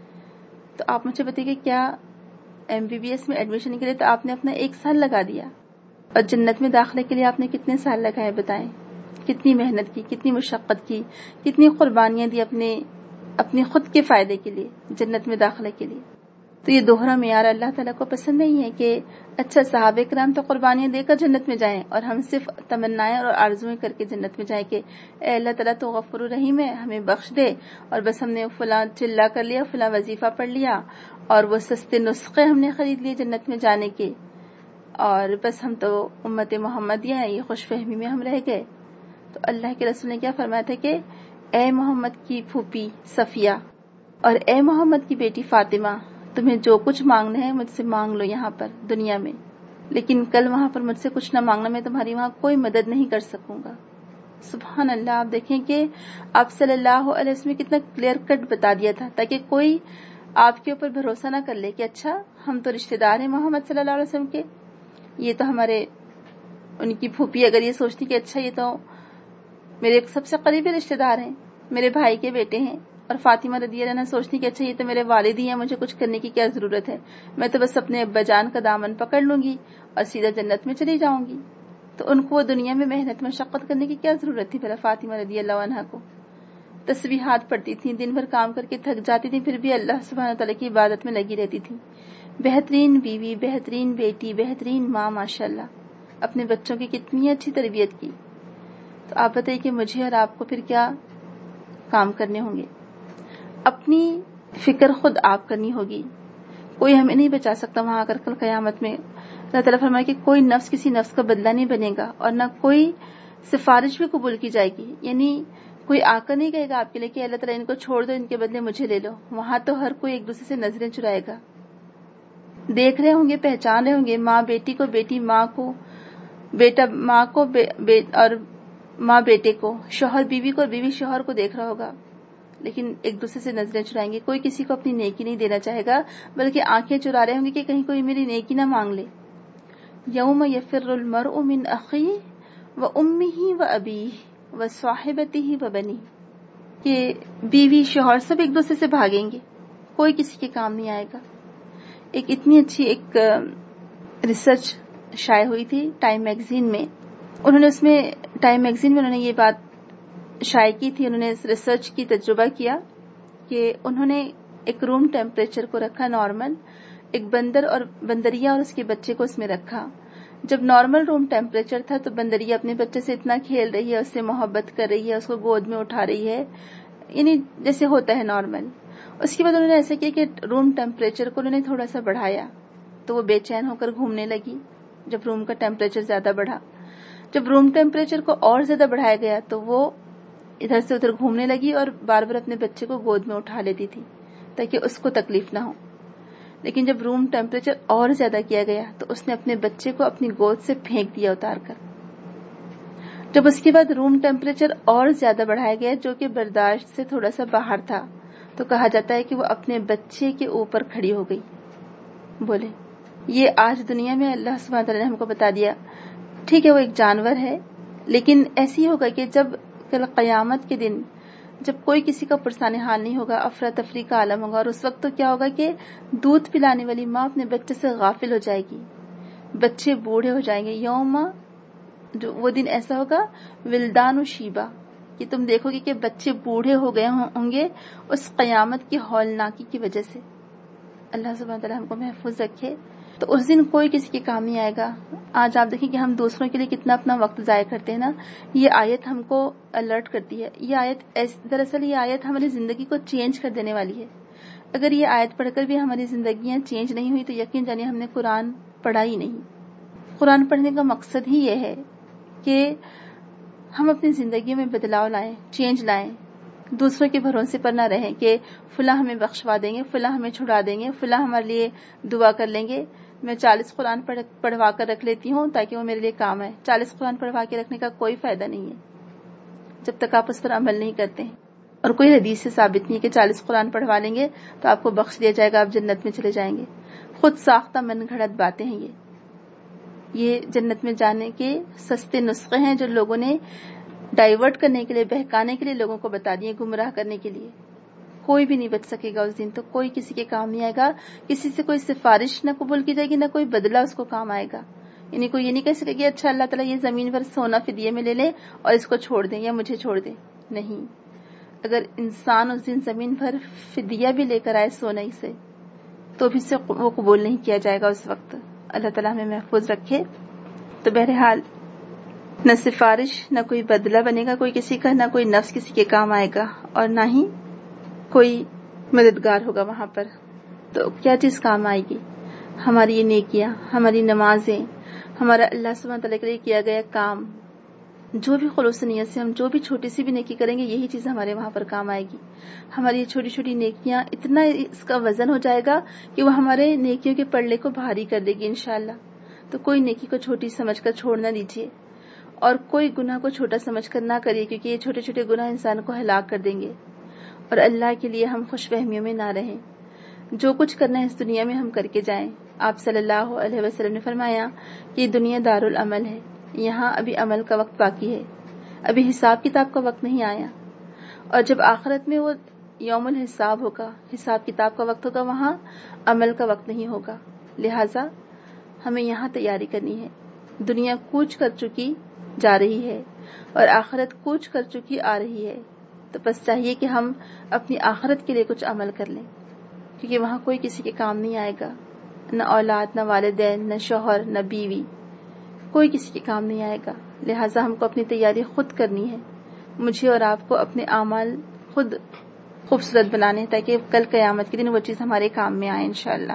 Speaker 1: تو آپ مجھے بتائیے کہ کیا ایم بی بی ایس میں ایڈمیشن کے لیے تو آپ نے اپنا ایک سال لگا دیا اور جنت میں داخلے کے لیے آپ نے کتنے سال لگائے بتائیں؟ کتنی محنت کی، کتنی مشقت کی، کتنی قربانیاں دی اپنے اپنے خود کے فائدے کے لیے، جنت میں داخلے کے لیے. تو یہ دوہرا معیار اللہ تعالیٰ کو پسند نہیں ہے کہ اچھا صحابہ کرام تو قربانیاں دے کر جنت میں جائیں اور ہم صرف تمنائیں اور آرزویں کر کے جنت میں جائیں کہ اے اللہ تعالیٰ تو غفور الرحیم ہے، ہمیں بخش دے، اور بس ہم نے فلاں چلا کر لیا، فلاں وظیفہ پڑھ لیا اور وہ سستے نسخے ہم نے خرید لیے جنت میں جانے کے، اور بس ہم تو امت محمدیہ ہیں، یہ خوش فہمی میں ہم رہ گئے. تو اللہ کے رسول نے کیا فرمایا تھا کہ اے محمد کی پھوپھی صفیہ اور اے محمد کی بیٹی فاطمہ، تمہیں جو کچھ مانگنا ہے مجھ سے مانگ لو یہاں پر دنیا میں، لیکن کل وہاں پر مجھ سے کچھ نہ مانگنا، میں تمہاری وہاں کوئی مدد نہیں کر سکوں گا. سبحان اللہ. آپ دیکھیں کہ آپ صلی اللہ علیہ وسلم کتنا کلیئر کٹ بتا دیا تھا تاکہ کوئی آپ کے اوپر بھروسہ نہ کر لے کہ اچھا ہم تو رشتہ دار ہیں محمد صلی اللہ علیہ وسلم کے، یہ تو ہمارے ان کی پھوپھی اگر یہ سوچتی کہ اچھا یہ تو میرے سب سے قریبی رشتہ دار ہیں، میرے بھائی کے بیٹے ہیں، اور فاطمہ رضی اللہ عنہا سوچتی کہ اچھا یہ تو میرے والد ہی ہیں، مجھے کچھ کرنے کی کیا ضرورت ہے، میں تو بس اپنے ابا جان کا دامن پکڑ لوں گی اور سیدھا جنت میں چلی جاؤں گی. تو ان کو دنیا میں محنت مشقت کرنے کی کیا ضرورت تھی بھلا فاطمہ رضی اللہ عنہا کو؟ تسبیحات پڑھتی تھیں، دن بھر کام کر کے تھک جاتی تھیں، پھر بھی اللہ سبحانہ تعالیٰ کی عبادت میں لگی رہتی تھیں. بہترین بیوی، بہترین بیٹی، بہترین ماں، ماشاءاللہ اپنے بچوں کی کتنی اچھی تربیت کی. تو آپ بتائیے کہ مجھے اور آپ کو پھر کیا کام کرنے ہوں گے؟ اپنی فکر خود آپ کرنی ہوگی، کوئی ہمیں نہیں بچا سکتا وہاں کر کل قیامت میں. اللہ تعالیٰ فرمائے کہ کوئی نفس کسی نفس کا بدلہ نہیں بنے گا اور نہ کوئی سفارش بھی قبول کی جائے گی، یعنی کوئی آ کر نہیں کہے گا آپ کے لیے کہ اللہ تعالیٰ ان کو چھوڑ دو، ان کے بدلے مجھے لے لو. وہاں تو ہر کوئی ایک دوسرے سے نظریں چرائے گا، دیکھ رہے ہوں گے، پہچان رہے ہوں گے، ماں بیٹی کو، بیٹی ماں کو، بیٹا ماں کو بے, بے, اور ماں بیٹے کو، شوہر بیوی کو اور بیوی شوہر کو دیکھ رہا ہوگا، لیکن ایک دوسرے سے نظریں چرائیں گے. کوئی کسی کو اپنی نیکی نہیں دینا چاہے گا، بلکہ آنکھیں چرا رہے ہوں گے کہ کہیں کوئی میری نیکی نہ مانگ لے. یوم یفر المرء من اخیہ و امہ و ابیہ و صاحبتہ و بنیہ، کہ بیوی شوہر سب ایک دوسرے سے بھاگیں گے، کوئی کسی کے کام نہیں آئے گا. ایک اتنی اچھی ایک ریسرچ شائع ہوئی تھی ٹائم میگزین میں. انہوں نے اس میں ٹائم میگزین میں انہوں نے یہ بات شائع کی تھی. انہوں نے ریسرچ کی، تجربہ کیا کہ انہوں نے ایک روم ٹیمپریچر کو رکھا نارمل، ایک بندر اور بندریا اور اس کے بچے کو اس میں رکھا. جب نارمل روم ٹیمپریچر تھا تو بندریا اپنے بچے سے اتنا کھیل رہی ہے، اس سے محبت کر رہی ہے، اس کو گود میں اٹھا رہی ہے، یعنی جیسے ہوتا ہے نارمل. اس کے بعد انہوں نے ایسا کیا کہ روم ٹیمپریچر کو انہوں نے تھوڑا سا بڑھایا تو وہ بے چین ہو کر گھومنے لگی. جب روم کا ٹیمپریچر زیادہ بڑھا، جب روم ٹیمپریچر کو اور زیادہ بڑھایا گیا تو وہ ادھر سے ادھر گھومنے لگی اور بار بار اپنے بچے کو گود میں اٹھا لیتی تھی تاکہ اس کو تکلیف نہ ہو. لیکن جب روم ٹیمپریچر اور زیادہ کیا گیا تو اس نے اپنے بچے کو اپنی گود سے پھینک دیا اتار کر. جب اس کے بعد روم ٹیمپریچر اور زیادہ بڑھایا گیا جو کہ برداشت سے تھوڑا سا باہر تھا، تو کہا جاتا ہے کہ وہ اپنے بچے کے اوپر کھڑی ہو گئی. بولے یہ آج دنیا میں اللہ سبحانہ تعالیٰ نے ہم کو بتا دیا. ٹھیک ہے وہ ایک جانور ہے، لیکن ایسی ہوگا کہ جب کل قیامت کے دن جب کوئی کسی کا پرسان حال نہیں ہوگا، افراتفری کا عالم ہوگا، اور اس وقت تو کیا ہوگا کہ دودھ پلانے والی ماں اپنے بچے سے غافل ہو جائے گی، بچے بوڑھے ہو جائیں گے. یوم جو وہ دن ایسا ہوگا ولدان و شیبہ، کہ تم دیکھو گے کہ بچے بوڑھے ہو گئے ہوں گے اس قیامت کی ہولناکی کی وجہ سے. اللہ سبحانہ تعالیٰ ہم کو محفوظ رکھے. تو اس دن کوئی کسی کے کام نہیں آئے گا. آج آپ دیکھیں کہ ہم دوسروں کے لیے کتنا اپنا وقت ضائع کرتے ہیں نا. یہ آیت ہم کو الرٹ کرتی ہے. یہ آیت دراصل یہ آیت ہماری زندگی کو چینج کر دینے والی ہے. اگر یہ آیت پڑھ کر بھی ہماری زندگیاں چینج نہیں ہوئی تو یقین جانیے ہم نے قرآن پڑھا ہی نہیں. قرآن پڑھنے کا مقصد ہی یہ ہے کہ ہم اپنی زندگی میں بدلاؤ لائیں، چینج لائیں، دوسروں کے بھروسے پر نہ رہیں کہ فلاں ہمیں بخشوا دیں گے، فلاں ہمیں چھڑا دیں گے، فلاں ہمارے لیے دعا کر لیں گے. میں چالیس قرآن پڑھ پڑھوا کر رکھ لیتی ہوں تاکہ وہ میرے لیے کام ہے. چالیس قرآن پڑھوا کے رکھنے کا کوئی فائدہ نہیں ہے جب تک آپ اس پر عمل نہیں کرتے ہیں. اور کوئی حدیث سے ثابت نہیں ہے کہ چالیس قرآن پڑھوا لیں گے تو آپ کو بخش دیا جائے گا، آپ جنت میں چلے جائیں گے. خود ساختہ من گھڑت باتیں ہیں. یہ یہ جنت میں جانے کے سستے نسخے ہیں جو لوگوں نے ڈائیورٹ کرنے کے لیے، بہکانے کے لیے لوگوں کو بتا دیے، گمراہ کرنے کے لیے. کوئی بھی نہیں بچ سکے گا اس دن. تو کوئی کسی کے کام نہیں آئے گا، کسی سے کوئی سفارش نہ قبول کی جائے گی، نہ کوئی بدلہ اس کو کام آئے گا. یعنی کوئی یہ نہیں کہہ سکے کہ اچھا اللہ تعالیٰ یہ زمین پر سونا فدیے میں لے لے اور اس کو چھوڑ دیں یا مجھے چھوڑ دیں. نہیں، اگر انسان اس دن زمین پر فدیہ بھی لے کر آئے سونے سے تو بھی سے وہ قبول نہیں کیا جائے گا اس وقت. اللہ تعالیٰ ہمیں محفوظ رکھے. تو بہرحال نہ سفارش، نہ کوئی بدلہ بنے گا کوئی کسی کا، نہ کوئی نفس کسی کے کام آئے گا، اور نہ ہی کوئی مددگار ہوگا وہاں پر. تو کیا چیز کام آئے گی؟ ہماری یہ نیکیاں، ہماری نمازیں، ہمارا اللہ سبحانہ تعالیٰ کے لیے کیا گیا کام، جو بھی خلوص نیت سے ہم جو بھی چھوٹی سی بھی نیکی کریں گے یہی چیز ہمارے وہاں پر کام آئے گی. ہماری یہ چھوٹی چھوٹی نیکیاں اتنا اس کا وزن ہو جائے گا کہ وہ ہمارے نیکیوں کے پلڑے کو بھاری کر دے گی انشاءاللہ. تو کوئی نیکی کو چھوٹی سمجھ کر چھوڑ نہ دیجیے، اور کوئی گناہ کو چھوٹا سمجھ کر نہ کریے، کیونکہ یہ چھوٹے چھوٹے گناہ انسان کو ہلاک کر دیں گے. اور اللہ کے لیے ہم خوش فہمیوں میں نہ رہیں. جو کچھ کرنا ہے اس دنیا میں ہم کر کے جائیں. آپ صلی اللہ علیہ وسلم نے فرمایا کہ یہ دنیا دارالعمل ہے، یہاں ابھی عمل کا وقت باقی ہے، ابھی حساب کتاب کا وقت نہیں آیا. اور جب آخرت میں وہ یوم الحساب ہوگا، حساب کتاب کا وقت ہوگا، وہاں عمل کا وقت نہیں ہوگا. لہٰذا ہمیں یہاں تیاری کرنی ہے. دنیا کوچ کر چکی جا رہی ہے اور آخرت کوچ کر چکی آ رہی ہے. تو بس چاہیے کہ ہم اپنی آخرت کے لیے کچھ عمل کر لیں، کیونکہ وہاں کوئی کسی کے کام نہیں آئے گا. نہ اولاد، نہ والدین، نہ شوہر، نہ بیوی، کوئی کسی کے کام نہیں آئے گا. لہٰذا ہم کو اپنی تیاری خود کرنی ہے. مجھے اور آپ کو اپنے اعمال خود خوبصورت بنانے ہیں تاکہ کل قیامت کے دن وہ چیز ہمارے کام میں آئے انشاءاللہ.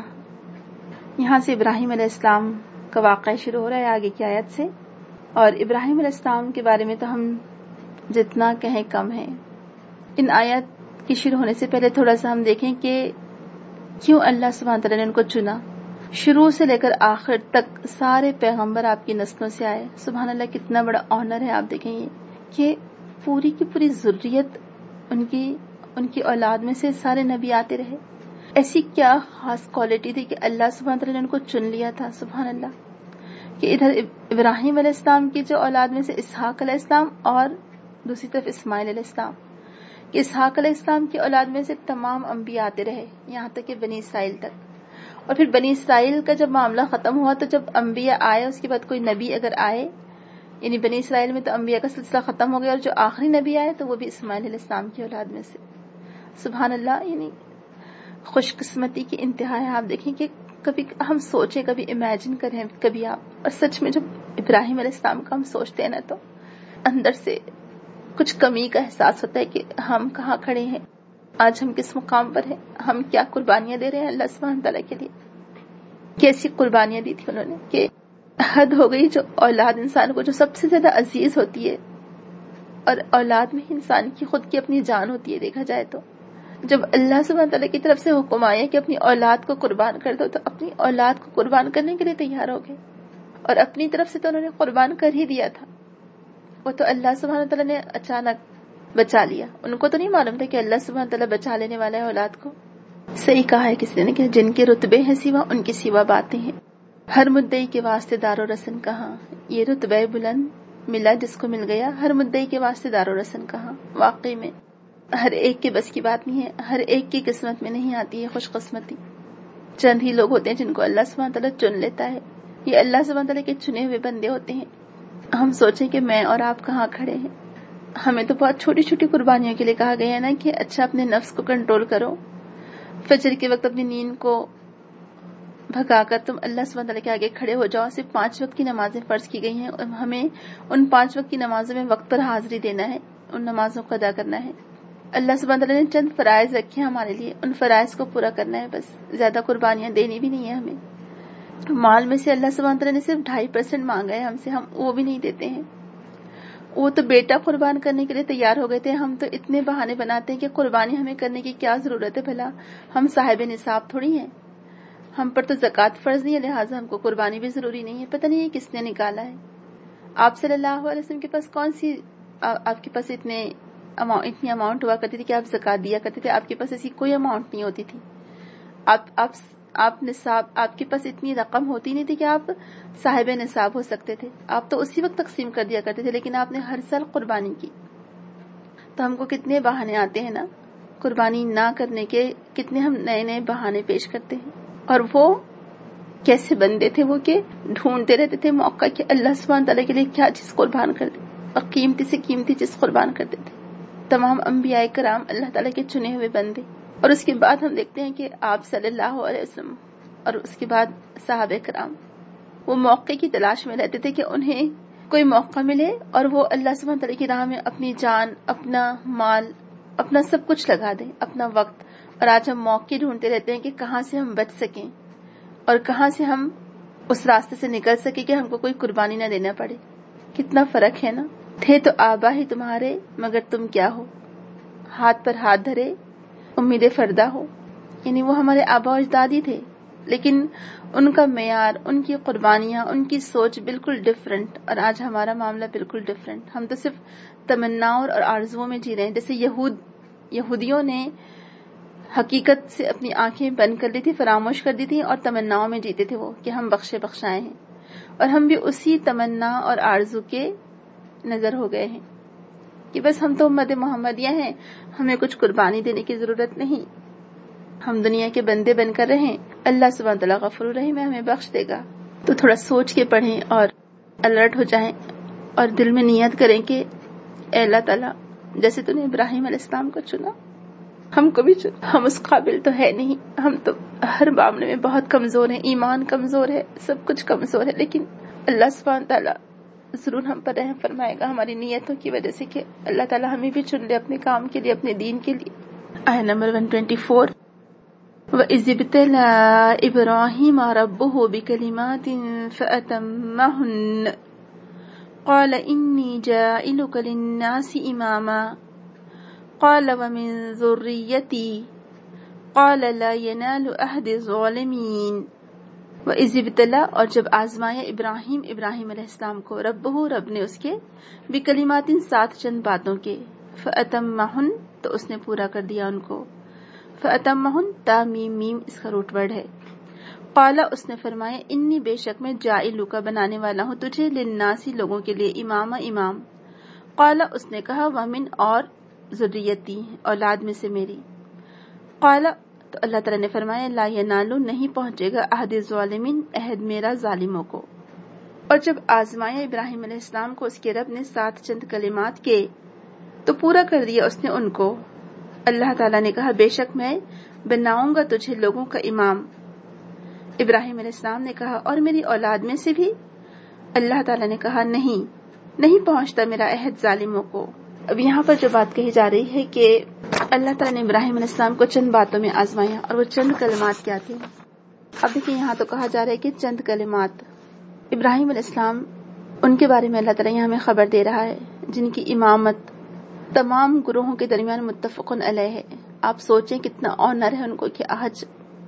Speaker 1: یہاں سے ابراہیم علیہ السلام کا واقعہ شروع ہو رہا ہے آگے کی آیت سے. اور ابراہیم علیہ السلام کے بارے میں تو ہم جتنا کہیں کم ہے. ان آیات کی شروع ہونے سے پہلے تھوڑا سا ہم دیکھیں کہ کیوں اللہ سبحانہ تعالیٰ نے ان کو چنا. شروع سے لے کر آخر تک سارے پیغمبر آپ کی نسلوں سے آئے. سبحان اللہ, کتنا بڑا آنر ہے. آپ دیکھیں یہ کہ پوری کی پوری ذریت ان کی ان کی اولاد میں سے سارے نبی آتے رہے. ایسی کیا خاص کوالٹی تھی کہ اللہ سبحانہ تعالیٰ نے ان کو چن لیا تھا. سبحان اللہ, کہ ادھر ابراہیم علیہ السلام کی جو اولاد میں سے اسحاق علیہ السلام اور دوسری طرف اسماعیل علیہ السلام, کہ اسحاق علیہ السلام کی اولاد میں سے تمام انبیاء آتے رہے یہاں تک کہ بنی اسرائیل تک. اور پھر بنی اسرائیل کا جب معاملہ ختم ہوا تو جب انبیاء آئے اس کے بعد کوئی نبی اگر آئے, یعنی بنی اسرائیل میں تو انبیاء کا سلسلہ ختم ہو گیا, اور جو آخری نبی آئے تو وہ بھی اسماعیل علیہ السلام کی اولاد میں سے. سبحان اللہ, یعنی خوش قسمتی کی انتہا ہے. آپ دیکھیں کہ کبھی ہم سوچیں, کبھی امیجن کریں کبھی آپ, اور سچ میں جب ابراہیم علیہ السلام کا ہم سوچتے ہیں نا تو اندر سے کچھ کمی کا احساس ہوتا ہے کہ ہم کہاں کھڑے ہیں, آج ہم کس مقام پر ہیں, ہم کیا قربانیاں دے رہے ہیں اللہ سبحانہ تعالیٰ کے لیے. کیسی قربانیاں دی تھی انہوں نے کہ حد ہو گئی. جو اولاد انسان کو جو سب سے زیادہ عزیز ہوتی ہے, اور اولاد میں انسان کی خود کی اپنی جان ہوتی ہے دیکھا جائے تو, جب اللہ سبحانہ تعالیٰ کی طرف سے حکم آیا کہ اپنی اولاد کو قربان کر دو تو اپنی اولاد کو قربان کرنے کے لیے تیار ہو گئے. اور اپنی طرف سے تو انہوں نے قربان کر ہی دیا تھا, وہ تو اللہ سبحانہ تعالیٰ نے اچانک بچا لیا. ان کو تو نہیں معلوم تھا کہ اللہ سبحانہ تعالیٰ بچا لینے والا ہے اولاد کو. صحیح کہا ہے کسی نے کہ جن کے رتبے ہیں سوا ان کی سوا باتیں ہیں. ہر مدعی کے واسطے دار و رسن کہاں, یہ رتبہ بلند ملا جس کو مل گیا. ہر مدعی کے واسطے دار و رسن کہاں. واقعی میں ہر ایک کے بس کی بات نہیں ہے, ہر ایک کی قسمت میں نہیں آتی ہے خوش قسمتی. چند ہی لوگ ہوتے ہیں جن کو اللہ سبحانہ تعالیٰ چن لیتا ہے. یہ اللہ سبحانہ تعالیٰ کے چنے ہوئے بندے ہوتے ہیں. ہم سوچیں کہ میں اور آپ کہاں کھڑے ہیں. ہمیں تو بہت چھوٹی چھوٹی قربانیوں کے لیے کہا گیا ہے نا کہ اچھا اپنے نفس کو کنٹرول کرو, فجر کے وقت اپنی نیند کو بھگا کر تم اللہ سبحانہ تعالیٰ کے آگے کھڑے ہو جاؤ. صرف پانچ وقت کی نمازیں فرض کی گئی ہیں, ہمیں ان پانچ وقت کی نمازوں میں وقت پر حاضری دینا ہے, ان نمازوں کو ادا کرنا ہے. اللہ سبحانہ تعالیٰ نے چند فرائض رکھے ہیں ہمارے لیے, ان فرائض کو پورا کرنا ہے بس. زیادہ قربانیاں دینی بھی نہیں ہے ہمیں. مال میں سے اللہ سبحانہ تعالیٰ نے صرف ڈھائی پرسینٹ مانگا ہے ہم سے, ہم وہ بھی نہیں دیتے ہیں. وہ تو بیٹا قربان کرنے کے لیے تیار ہو گئے تھے, ہم تو اتنے بہانے بناتے ہیں کہ قربانی ہمیں کرنے کی کیا ضرورت ہے بھلا, ہم صاحب نصاب تھوڑی ہیں, ہم پر تو زکوٰۃ فرض نہیں ہے, لہٰذا ہم کو قربانی بھی ضروری نہیں ہے. پتہ نہیں یہ کس نے نکالا ہے. آپ صلی اللہ علیہ وسلم کے پاس کون سی, آپ کے پاس اتنے اتنی اماؤنٹ ہوا کرتی تھی کہ آپ زکوٰۃ دیا کرتے تھے؟ آپ کے پاس ایسی کوئی اماؤنٹ نہیں ہوتی تھی. آپ آپ آپ نصاب, آپ کے پاس اتنی رقم ہوتی نہیں تھی کہ آپ صاحب نصاب ہو سکتے تھے. آپ تو اسی وقت تقسیم کر دیا کرتے تھے, لیکن آپ نے ہر سال قربانی کی. تو ہم کو کتنے بہانے آتے ہیں نا قربانی نہ کرنے کے, کتنے ہم نئے نئے بہانے پیش کرتے ہیں. اور وہ کیسے بندے تھے وہ کہ ڈھونڈتے رہتے تھے موقع کہ اللہ سبحانہ تعالیٰ کے لیے کیا چیز قربان کر دے, اور قیمتی سے قیمتی چیز قربان کر دیتے. تمام انبیاء کرام اللہ تعالیٰ کے چنے ہوئے بندے. اور اس کے بعد ہم دیکھتے ہیں کہ آپ صلی اللہ علیہ وسلم اور اس کے بعد صحابہ کرام وہ موقع کی تلاش میں رہتے تھے کہ انہیں کوئی موقع ملے اور وہ اللہ سبحانہ تعالیٰ کی راہ میں اپنی جان, اپنا مال, اپنا سب کچھ لگا دیں, اپنا وقت. اور آج ہم موقع ڈھونڈتے رہتے ہیں کہ کہاں سے ہم بچ سکیں اور کہاں سے ہم اس راستے سے نکل سکیں کہ ہم کو کوئی قربانی نہ دینا پڑے. کتنا فرق ہے نا. تھے تو آبا ہی تمہارے مگر تم کیا ہو, ہاتھ پر ہاتھ دھرے امید فردا ہو. یعنی وہ ہمارے آبا و اجداد ہی تھے, لیکن ان کا معیار, ان کی قربانیاں, ان کی سوچ بالکل ڈیفرنٹ. اور آج ہمارا معاملہ بالکل ڈیفرنٹ. ہم تو صرف تمناؤں اور آرزوؤں میں جی رہے ہیں. جیسے یہود یہودیوں نے حقیقت سے اپنی آنکھیں بند کر لی تھی, فراموش کر دی تھی, اور تمناؤں میں جیتے تھے وہ کہ ہم بخشے بخشائے ہیں. اور ہم بھی اسی تمنا اور آرزو کے نظر ہو گئے ہیں کہ بس ہم تو امت محمدیہ ہیں, ہمیں کچھ قربانی دینے کی ضرورت نہیں, ہم دنیا کے بندے بن کر رہیں, اللہ سبحانہ تعالیٰ غفور الرحیم ہے, ہمیں بخش دے گا. تو تھوڑا سوچ کے پڑھیں اور الرٹ ہو جائیں, اور دل میں نیت کریں کہ اے اللہ تعالیٰ جیسے تو نے ابراہیم علیہ السلام کو چنا, ہم کو بھی چنا. ہم اس قابل تو ہے نہیں, ہم تو ہر معاملے میں بہت کمزور ہیں, ایمان کمزور ہے, سب کچھ کمزور ہے, لیکن اللہ سبحانہ تعالیٰ ضرور ہم پر رحم فرمائے گا ہماری نیتوں کی وجہ سے کہ اللہ تعالیٰ ہمیں بھی چن لے اپنے کام کے لیے, اپنے دین کے لیے. آیہ نمبر ایک سو چوبیس, وَإِذِ ابْتَلَىٰ إِبْرَاهِيمَ رَبُّهُ بِكَلِمَاتٍ فَأَتَمَّهُنَّ قَالَ إِنِّي جَاعِلُكَ لِلنَّاسِ إِمَامًا قَالَ وَمِن ذُرِّيَّتِي قَالَ لَا يَنَالُ عَهْدِ الظَّالِمِينَ. وَإِذِ ابْتَلَىٰ اور جب آزمایا ابراہیم ابراہیم علیہ السلام کو ربہ رب نے اس کے بکلماتن سات چند باتوں کے فَأَتَمَّهُنْ تو اس نے پورا کر دیا ان کو. فَأَتَمَّهُنْ تا میم میم اس کا روٹ ورڈ ہے. قالا اس نے فرمایا انی بے شک میں جائلو کا بنانے والا ہوں تجھے للناسی لوگوں کے لیے امام امام. قالا اس نے کہا ومن اور ذریتی اولاد میں سے میری. قالا تو اللہ تعالیٰ نے فرمایا لا ینالو نہیں پہنچے گا عہد ظالمین عہد میرا ظالموں کو. اور جب آزمایا ابراہیم علیہ السلام کو اس کے رب نے سات چند کلمات کے تو پورا کر دیا اس نے ان کو. اللہ تعالیٰ نے کہا بے شک میں بناؤں گا تجھے لوگوں کا امام. ابراہیم علیہ السلام نے کہا اور میری اولاد میں سے بھی. اللہ تعالیٰ نے کہا نہیں نہیں پہنچتا میرا عہد ظالموں کو. اب یہاں پر جو بات کہی جا رہی ہے کہ اللہ تعالیٰ نے ابراہیم علیہ السلام کو چند باتوں میں آزمایا اور وہ چند کلمات کیا تھے. اب دیکھیں یہاں تو کہا جا رہا ہے کہ چند کلمات. ابراہیم علیہ السلام ان کے بارے میں اللہ تعالیٰ یہاں ہمیں خبر دے رہا ہے جن کی امامت تمام گروہوں کے درمیان متفقن علیہ ہے. آپ سوچیں کتنا آنر ہے ان کو کہ آج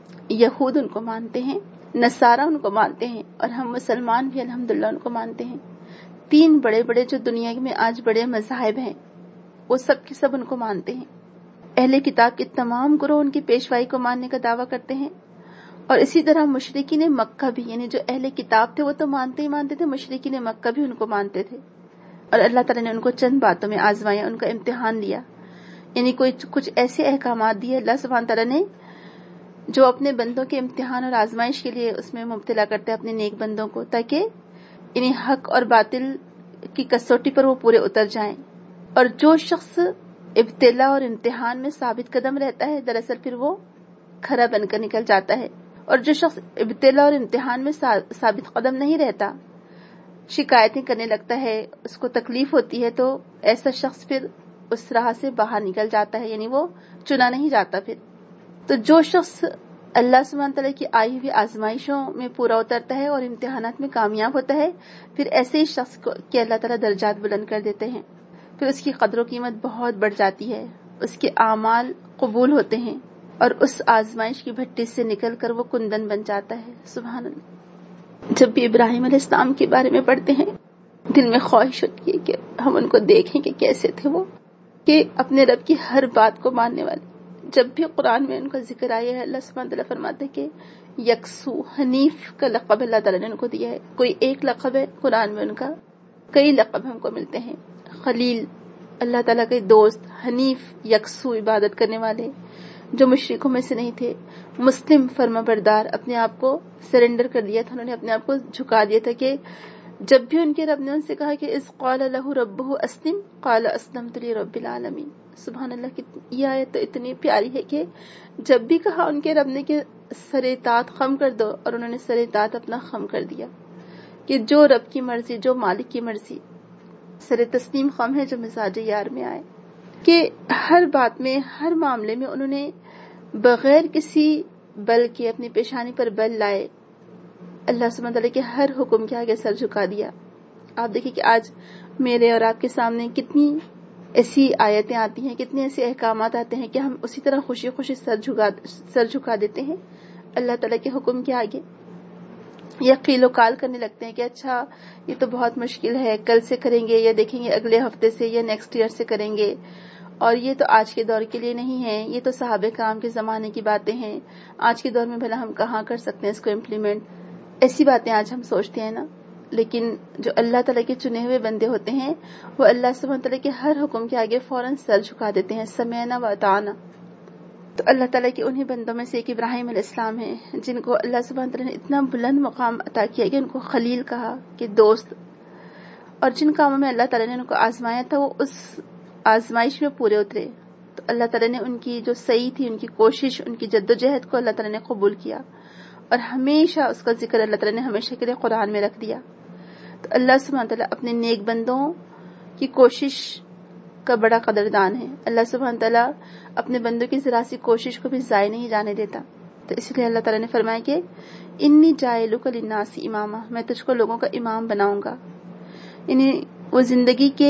Speaker 1: یہود ان کو مانتے ہیں، نصارہ ان کو مانتے ہیں اور ہم مسلمان بھی الحمدللہ ان کو مانتے ہیں. تین بڑے بڑے جو دنیا میں آج بڑے مذاہب ہیں وہ سب کے سب ان کو مانتے ہیں. اہل کتاب کے تمام گروہ ان کی پیشوائی کو ماننے کا دعویٰ کرتے ہیں اور اسی طرح مشرکین مکہ بھی یعنی جو اہل کتاب تھے وہ تو مانتے ہی مانتے تھے، مشرکین مکہ بھی ان کو مانتے تھے. اور اللہ تعالیٰ نے ان کو چند باتوں میں آزمایا، ان کا امتحان لیا. یعنی کوئی کچھ ایسے احکامات دیے اللہ سبحانہ تعالیٰ نے جو اپنے بندوں کے امتحان اور آزمائش کے لیے اس میں مبتلا کرتے ہیں اپنے نیک بندوں کو، تاکہ انہیں حق اور باطل کی کسوٹی پر وہ پورے اتر جائیں. اور جو شخص ابتلا اور امتحان میں ثابت قدم رہتا ہے دراصل پھر وہ کھرا بن کر نکل جاتا ہے. اور جو شخص ابتلا اور امتحان میں ثابت قدم نہیں رہتا، شکایتیں کرنے لگتا ہے، اس کو تکلیف ہوتی ہے، تو ایسا شخص پھر اس راہ سے باہر نکل جاتا ہے، یعنی وہ چنا نہیں جاتا. پھر تو جو شخص اللہ سبحانہ تعالیٰ کی آئی ہوئی آزمائشوں میں پورا اترتا ہے اور امتحانات میں کامیاب ہوتا ہے، پھر ایسے ہی شخص کو کہ اللہ تعالیٰ درجات بلند کر دیتے ہیں. پھر اس کی قدر و قیمت بہت بڑھ جاتی ہے، اس کے اعمال قبول ہوتے ہیں اور اس آزمائش کی بھٹی سے نکل کر وہ کندن بن جاتا ہے. سبحان اللہ. جب بھی ابراہیم علیہ السلام کے بارے میں پڑھتے ہیں دل میں خواہش ہوتی ہے کہ ہم ان کو دیکھیں کہ کیسے تھے وہ، کہ اپنے رب کی ہر بات کو ماننے والے. جب بھی قرآن میں ان کا ذکر آیا ہے اللہ سبحانہ تعالیٰ فرماتے ہیں کہ یکسو حنیف کا لقب اللہ تعالیٰ نے ان کو دیا ہے. کوئی ایک لقب ہے قرآن میں، ان کا کئی لقب ہم کو ملتے ہیں. خلیل اللہ تعالیٰ کے دوست، حنیف یکسو عبادت کرنے والے جو مشرکوں میں سے نہیں تھے، مسلم فرما بردار، اپنے آپ کو سرنڈر کر دیا تھا، انہوں نے اپنے آپ کو جھکا دیا تھا. کہ جب بھی ان کے رب نے ان سے کہا کہ اذ قال له ربه اسلم قال اسلمت لرب العالمین. سبحان اللہ کی یہ آیت تو اتنی پیاری ہے کہ جب بھی کہا ان کے رب نے کہ سر اطاعت خم کر دو، اور انہوں نے سر اطاعت اپنا خم کر دیا کہ جو رب کی مرضی، جو مالک کی مرضی. سر تسلیم خم ہے جو مزاج یار میں آئے، کہ ہر بات میں، ہر معاملے میں انہوں نے بغیر کسی بل کے اپنی پیشانی پر بل لائے اللہ سبحانہ تعالیٰ کے ہر حکم کے آگے سر جھکا دیا. آپ دیکھیں کہ آج میرے اور آپ کے سامنے کتنی ایسی آیتیں آتی ہیں، کتنے ایسے احکامات آتے ہیں کہ ہم اسی طرح خوشی خوشی سر جھکا سر جھکا دیتے ہیں اللہ تعالیٰ کے حکم کے آگے، یا قیل و قال کرنے لگتے ہیں کہ اچھا یہ تو بہت مشکل ہے، کل سے کریں گے، یا دیکھیں گے اگلے ہفتے سے، یا نیکسٹ ایئر سے کریں گے، اور یہ تو آج کے دور کے لیے نہیں ہے، یہ تو صحابہ کرام کے زمانے کی باتیں ہیں، آج کے دور میں بھلا ہم کہاں کر سکتے ہیں اس کو امپلیمنٹ. ایسی باتیں آج ہم سوچتے ہیں نا. لیکن جو اللہ تعالیٰ کے چنے ہوئے بندے ہوتے ہیں وہ اللہ سبحانہ تعالیٰ کے ہر حکم کے آگے فوراً سر جھکا دیتے ہیں، سمعنا و اطعنا. تو اللہ تعالیٰ کے انہی بندوں میں سے ایک ابراہیم علیہ السلام ہیں جن کو اللہ سبحانہ تعالیٰ نے اتنا بلند مقام عطا کیا کہ ان کو خلیل کہا، کہ دوست. اور جن کاموں میں اللہ تعالیٰ نے ان کو آزمایا تھا وہ اس آزمائش میں پورے اترے، تو اللہ تعالیٰ نے ان کی جو سعی تھی، ان کی کوشش، ان کی جد و جہد کو اللہ تعالیٰ نے قبول کیا اور ہمیشہ اس کا ذکر اللہ تعالیٰ نے ہمیشہ کے لیے قرآن میں رکھ دیا. تو اللہ سبحانہ تعالیٰ اپنے نیک بندوں کی کوشش کا بڑا قدردان ہے. اللہ سبحانہ تعالیٰ اپنے بندوں کی ذرا سی کوشش کو بھی ضائع نہیں جانے دیتا. تو اس لیے اللہ تعالیٰ نے فرمایا کہ انی جاعلک للناس اماما، میں تجھ کو لوگوں کا امام بناؤں گا. یعنی وہ زندگی کے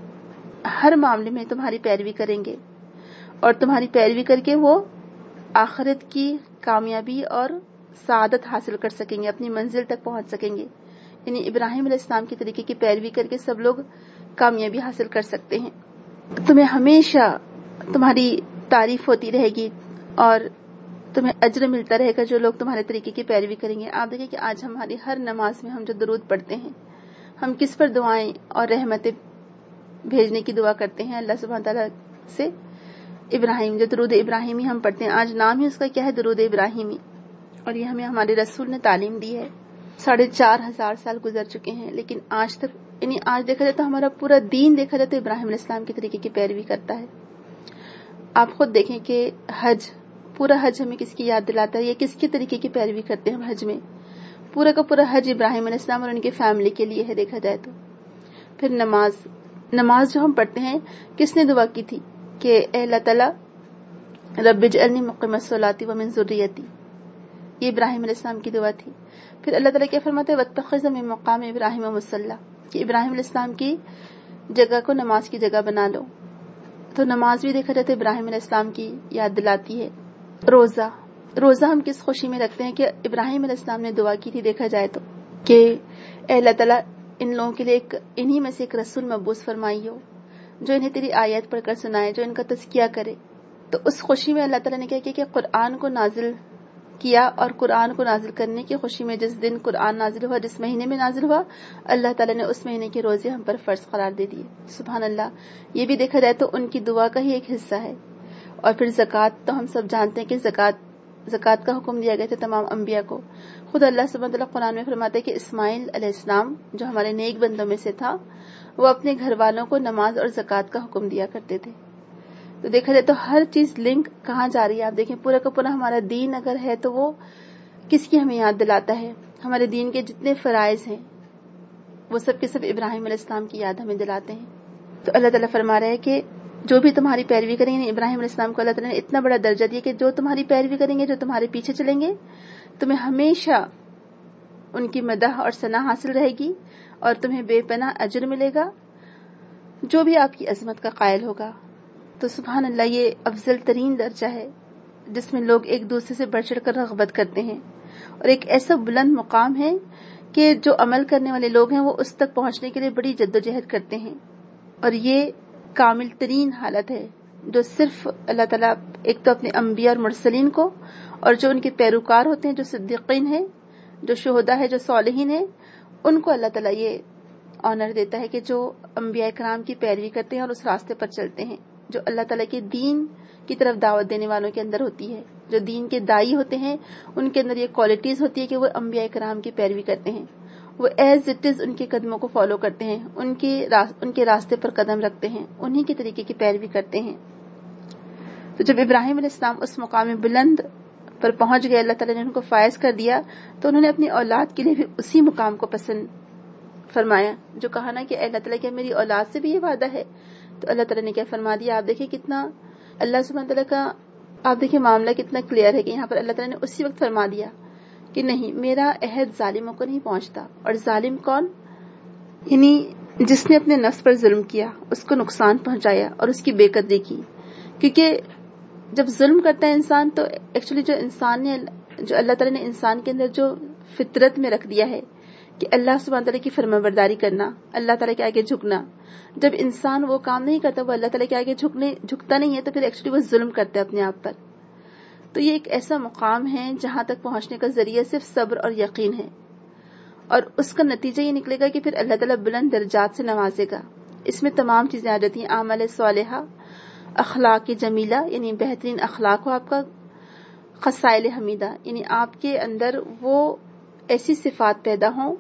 Speaker 1: ہر معاملے میں تمہاری پیروی کریں گے اور تمہاری پیروی کر کے وہ آخرت کی کامیابی اور سعادت حاصل کر سکیں گے، اپنی منزل تک پہنچ سکیں گے. یعنی ابراہیم علیہ السلام کے طریقے کی پیروی کر کے سب لوگ کامیابی حاصل کر سکتے ہیں. تمہیں ہمیشہ تمہاری تعریف ہوتی رہے گی اور تمہیں اجر ملتا رہے گا جو لوگ تمہارے طریقے کی پیروی کریں گے. آپ دیکھیں کہ آج ہماری ہر نماز میں ہم جو درود پڑھتے ہیں، ہم کس پر دعائیں اور رحمتیں بھیجنے کی دعا کرتے ہیں؟ اللہ سبحانہ تعالیٰ سے ابراہیم، جو درود ابراہیمی ہم پڑھتے ہیں. آج نام ہی اس کا کیا ہے؟ درود ابراہیمی. اور یہ ہمیں ہمارے رسول نے تعلیم دی ہے. ساڑھے چار ہزار سال گزر چکے ہیں، لیکن آج تک، یعنی آج دیکھا جائے تو ہمارا پورا دین دیکھا جائے تو ابراہیم علیہ السلام کے طریقے کی پیروی کرتا ہے. آپ خود دیکھیں کہ حج، پورا حج ہمیں کس کی یاد دلاتا ہے؟ یہ کس کے طریقے کی پیروی کرتے ہیں ہم حج میں؟ پورا کا پورا حج ابراہیم علیہ السلام اور ان کی فیملی کے لیے ہے دیکھا جائے تو. پھر نماز، نماز جو ہم پڑھتے ہیں، کس نے دعا کی تھی کہ اے اللہ تعالیٰ رب اجعلنی مقیم الصلاۃ ومن ذریتی، یہ ابراہیم علیہ السلام کی دعا تھی. پھر اللہ تعالیٰ کیا فرماتے ہیں؟ واتخذ من مقام ابراہیم مصلی، کہ ابراہیم علیہ السلام کی جگہ کو نماز کی جگہ بنا لو. تو نماز بھی دیکھا جاتا ہے ابراہیم علیہ السلام کی یاد دلاتی ہے. روزہ، روزہ ہم کس خوشی میں رکھتے ہیں کہ ابراہیم علیہ السلام نے دعا کی تھی دیکھا جائے تو کہ اے اللہ تعالیٰ ان لوگوں کے لیے ایک انہی میں سے ایک رسول مبعوث فرمائی ہو جو انہیں تیری آیات پڑھ کر سنائے، جو ان کا تزکیہ کرے. تو اس خوشی میں اللہ تعالیٰ نے کیا کیا کہ قرآن کو نازل کیا، اور قرآن کو نازل کرنے کی خوشی میں جس دن قرآن نازل ہوا، جس مہینے میں نازل ہوا، اللہ تعالیٰ نے اس مہینے کے روزے ہم پر فرض قرار دے دیے. سبحان اللہ. یہ بھی دیکھا جائے تو ان کی دعا کا ہی ایک حصہ ہے. اور پھر زکوٰۃ، تو ہم سب جانتے ہیں کہ زکوٰۃ زکوٰۃ کا حکم دیا گیا تھا تمام انبیاء کو. خود اللہ سبحانہ وتعالیٰ قرآن میں فرماتے ہیں کہ اسماعیل علیہ السلام جو ہمارے نیک بندوں میں سے تھا، وہ اپنے گھر والوں کو نماز اور زکوٰۃ کا حکم دیا کرتے تھے. تو دیکھا جائے تو ہر چیز لنک کہاں جا رہی ہے؟ آپ دیکھیں پورا کا پورا ہمارا دین اگر ہے تو وہ کس کی ہمیں یاد دلاتا ہے؟ ہمارے دین کے جتنے فرائض ہیں وہ سب کے سب ابراہیم علیہ السلام کی یاد ہمیں دلاتے ہیں. تو اللہ تعالیٰ فرما رہا ہے کہ جو بھی تمہاری پیروی کریں گے، ابراہیم علیہ السلام کو اللہ تعالیٰ نے اتنا بڑا درجہ دیا کہ جو تمہاری پیروی کریں گے، جو تمہارے پیچھے چلیں گے، تمہیں ہمیشہ ان کی مدح اور ثنا حاصل رہے گی اور تمہیں بے پناہ اجر ملے گا جو بھی آپ کی عظمت کا قائل ہوگا. تو سبحان اللہ، یہ افضل ترین درجہ ہے جس میں لوگ ایک دوسرے سے بڑھ چڑھ کر رغبت کرتے ہیں، اور ایک ایسا بلند مقام ہے کہ جو عمل کرنے والے لوگ ہیں وہ اس تک پہنچنے کے لیے بڑی جدوجہد کرتے ہیں. اور یہ کامل ترین حالت ہے جو صرف اللہ تعالیٰ ایک تو اپنے انبیاء اور مرسلین کو، اور جو ان کے پیروکار ہوتے ہیں، جو صدیقین ہیں، جو شہداء ہے، جو صالحین ہیں، ان کو اللہ تعالیٰ یہ آنر دیتا ہے کہ جو انبیاء کرام کی پیروی کرتے ہیں اور اس راستے پر چلتے ہیں جو اللہ تعالیٰ کے دین کی طرف دعوت دینے والوں کے اندر ہوتی ہے. جو دین کے دائی ہوتے ہیں ان کے اندر یہ کوالٹیز ہوتی ہے کہ وہ انبیاء کرام کی پیروی کرتے ہیں، وہ ایز اٹ از ان کے قدموں کو فالو کرتے ہیں، ان کے ان کے راستے پر قدم رکھتے ہیں، انہی کے طریقے کی پیروی کرتے ہیں. تو جب ابراہیم علیہ السلام اس مقام بلند پر پہنچ گئے، اللہ تعالیٰ نے ان کو فائز کر دیا، تو انہوں نے اپنی اولاد کے لیے بھی اسی مقام کو پسند فرمایا. جو کہا نا کہ اے اللہ تعالیٰ کیا میری اولاد سے بھی یہ وعدہ ہے؟ تو اللہ تعالیٰ نے کیا فرما دیا؟ آپ دیکھیں کتنا اللہ سبحانہ تعالیٰ کا، آپ دیکھیں معاملہ کتنا کلیئر ہے کہ یہاں پر اللہ تعالیٰ نے اسی وقت فرما دیا کہ نہیں، میرا عہد ظالموں کو نہیں پہنچتا. اور ظالم کون؟ یعنی جس نے اپنے نفس پر ظلم کیا، اس کو نقصان پہنچایا اور اس کی بے قدری کی. کیونکہ جب ظلم کرتا ہے انسان تو ایکچولی جو انسان نے، جو اللہ تعالیٰ نے انسان کے اندر جو فطرت میں رکھ دیا ہے کہ اللہ سبحانہ تعالیٰ کی فرمانبرداری کرنا، اللہ تعالیٰ کے آگے جھکنا، جب انسان وہ کام نہیں کرتا، وہ اللہ تعالیٰ کے آگے جھکنے جھکتا نہیں ہے، تو پھر ایکچولی وہ ظلم کرتا ہے اپنے آپ پر. تو یہ ایک ایسا مقام ہے جہاں تک پہنچنے کا ذریعہ صرف صبر اور یقین ہے، اور اس کا نتیجہ یہ نکلے گا کہ پھر اللہ تعالیٰ بلند درجات سے نوازے گا. اس میں تمام چیزیں آ جاتی ہیں، اعمال صالحہ، اخلاق جمیلہ یعنی بہترین اخلاق ہو آپ کا، خصائل حمیدہ یعنی آپ کے اندر وہ ایسی صفات پیدا ہوں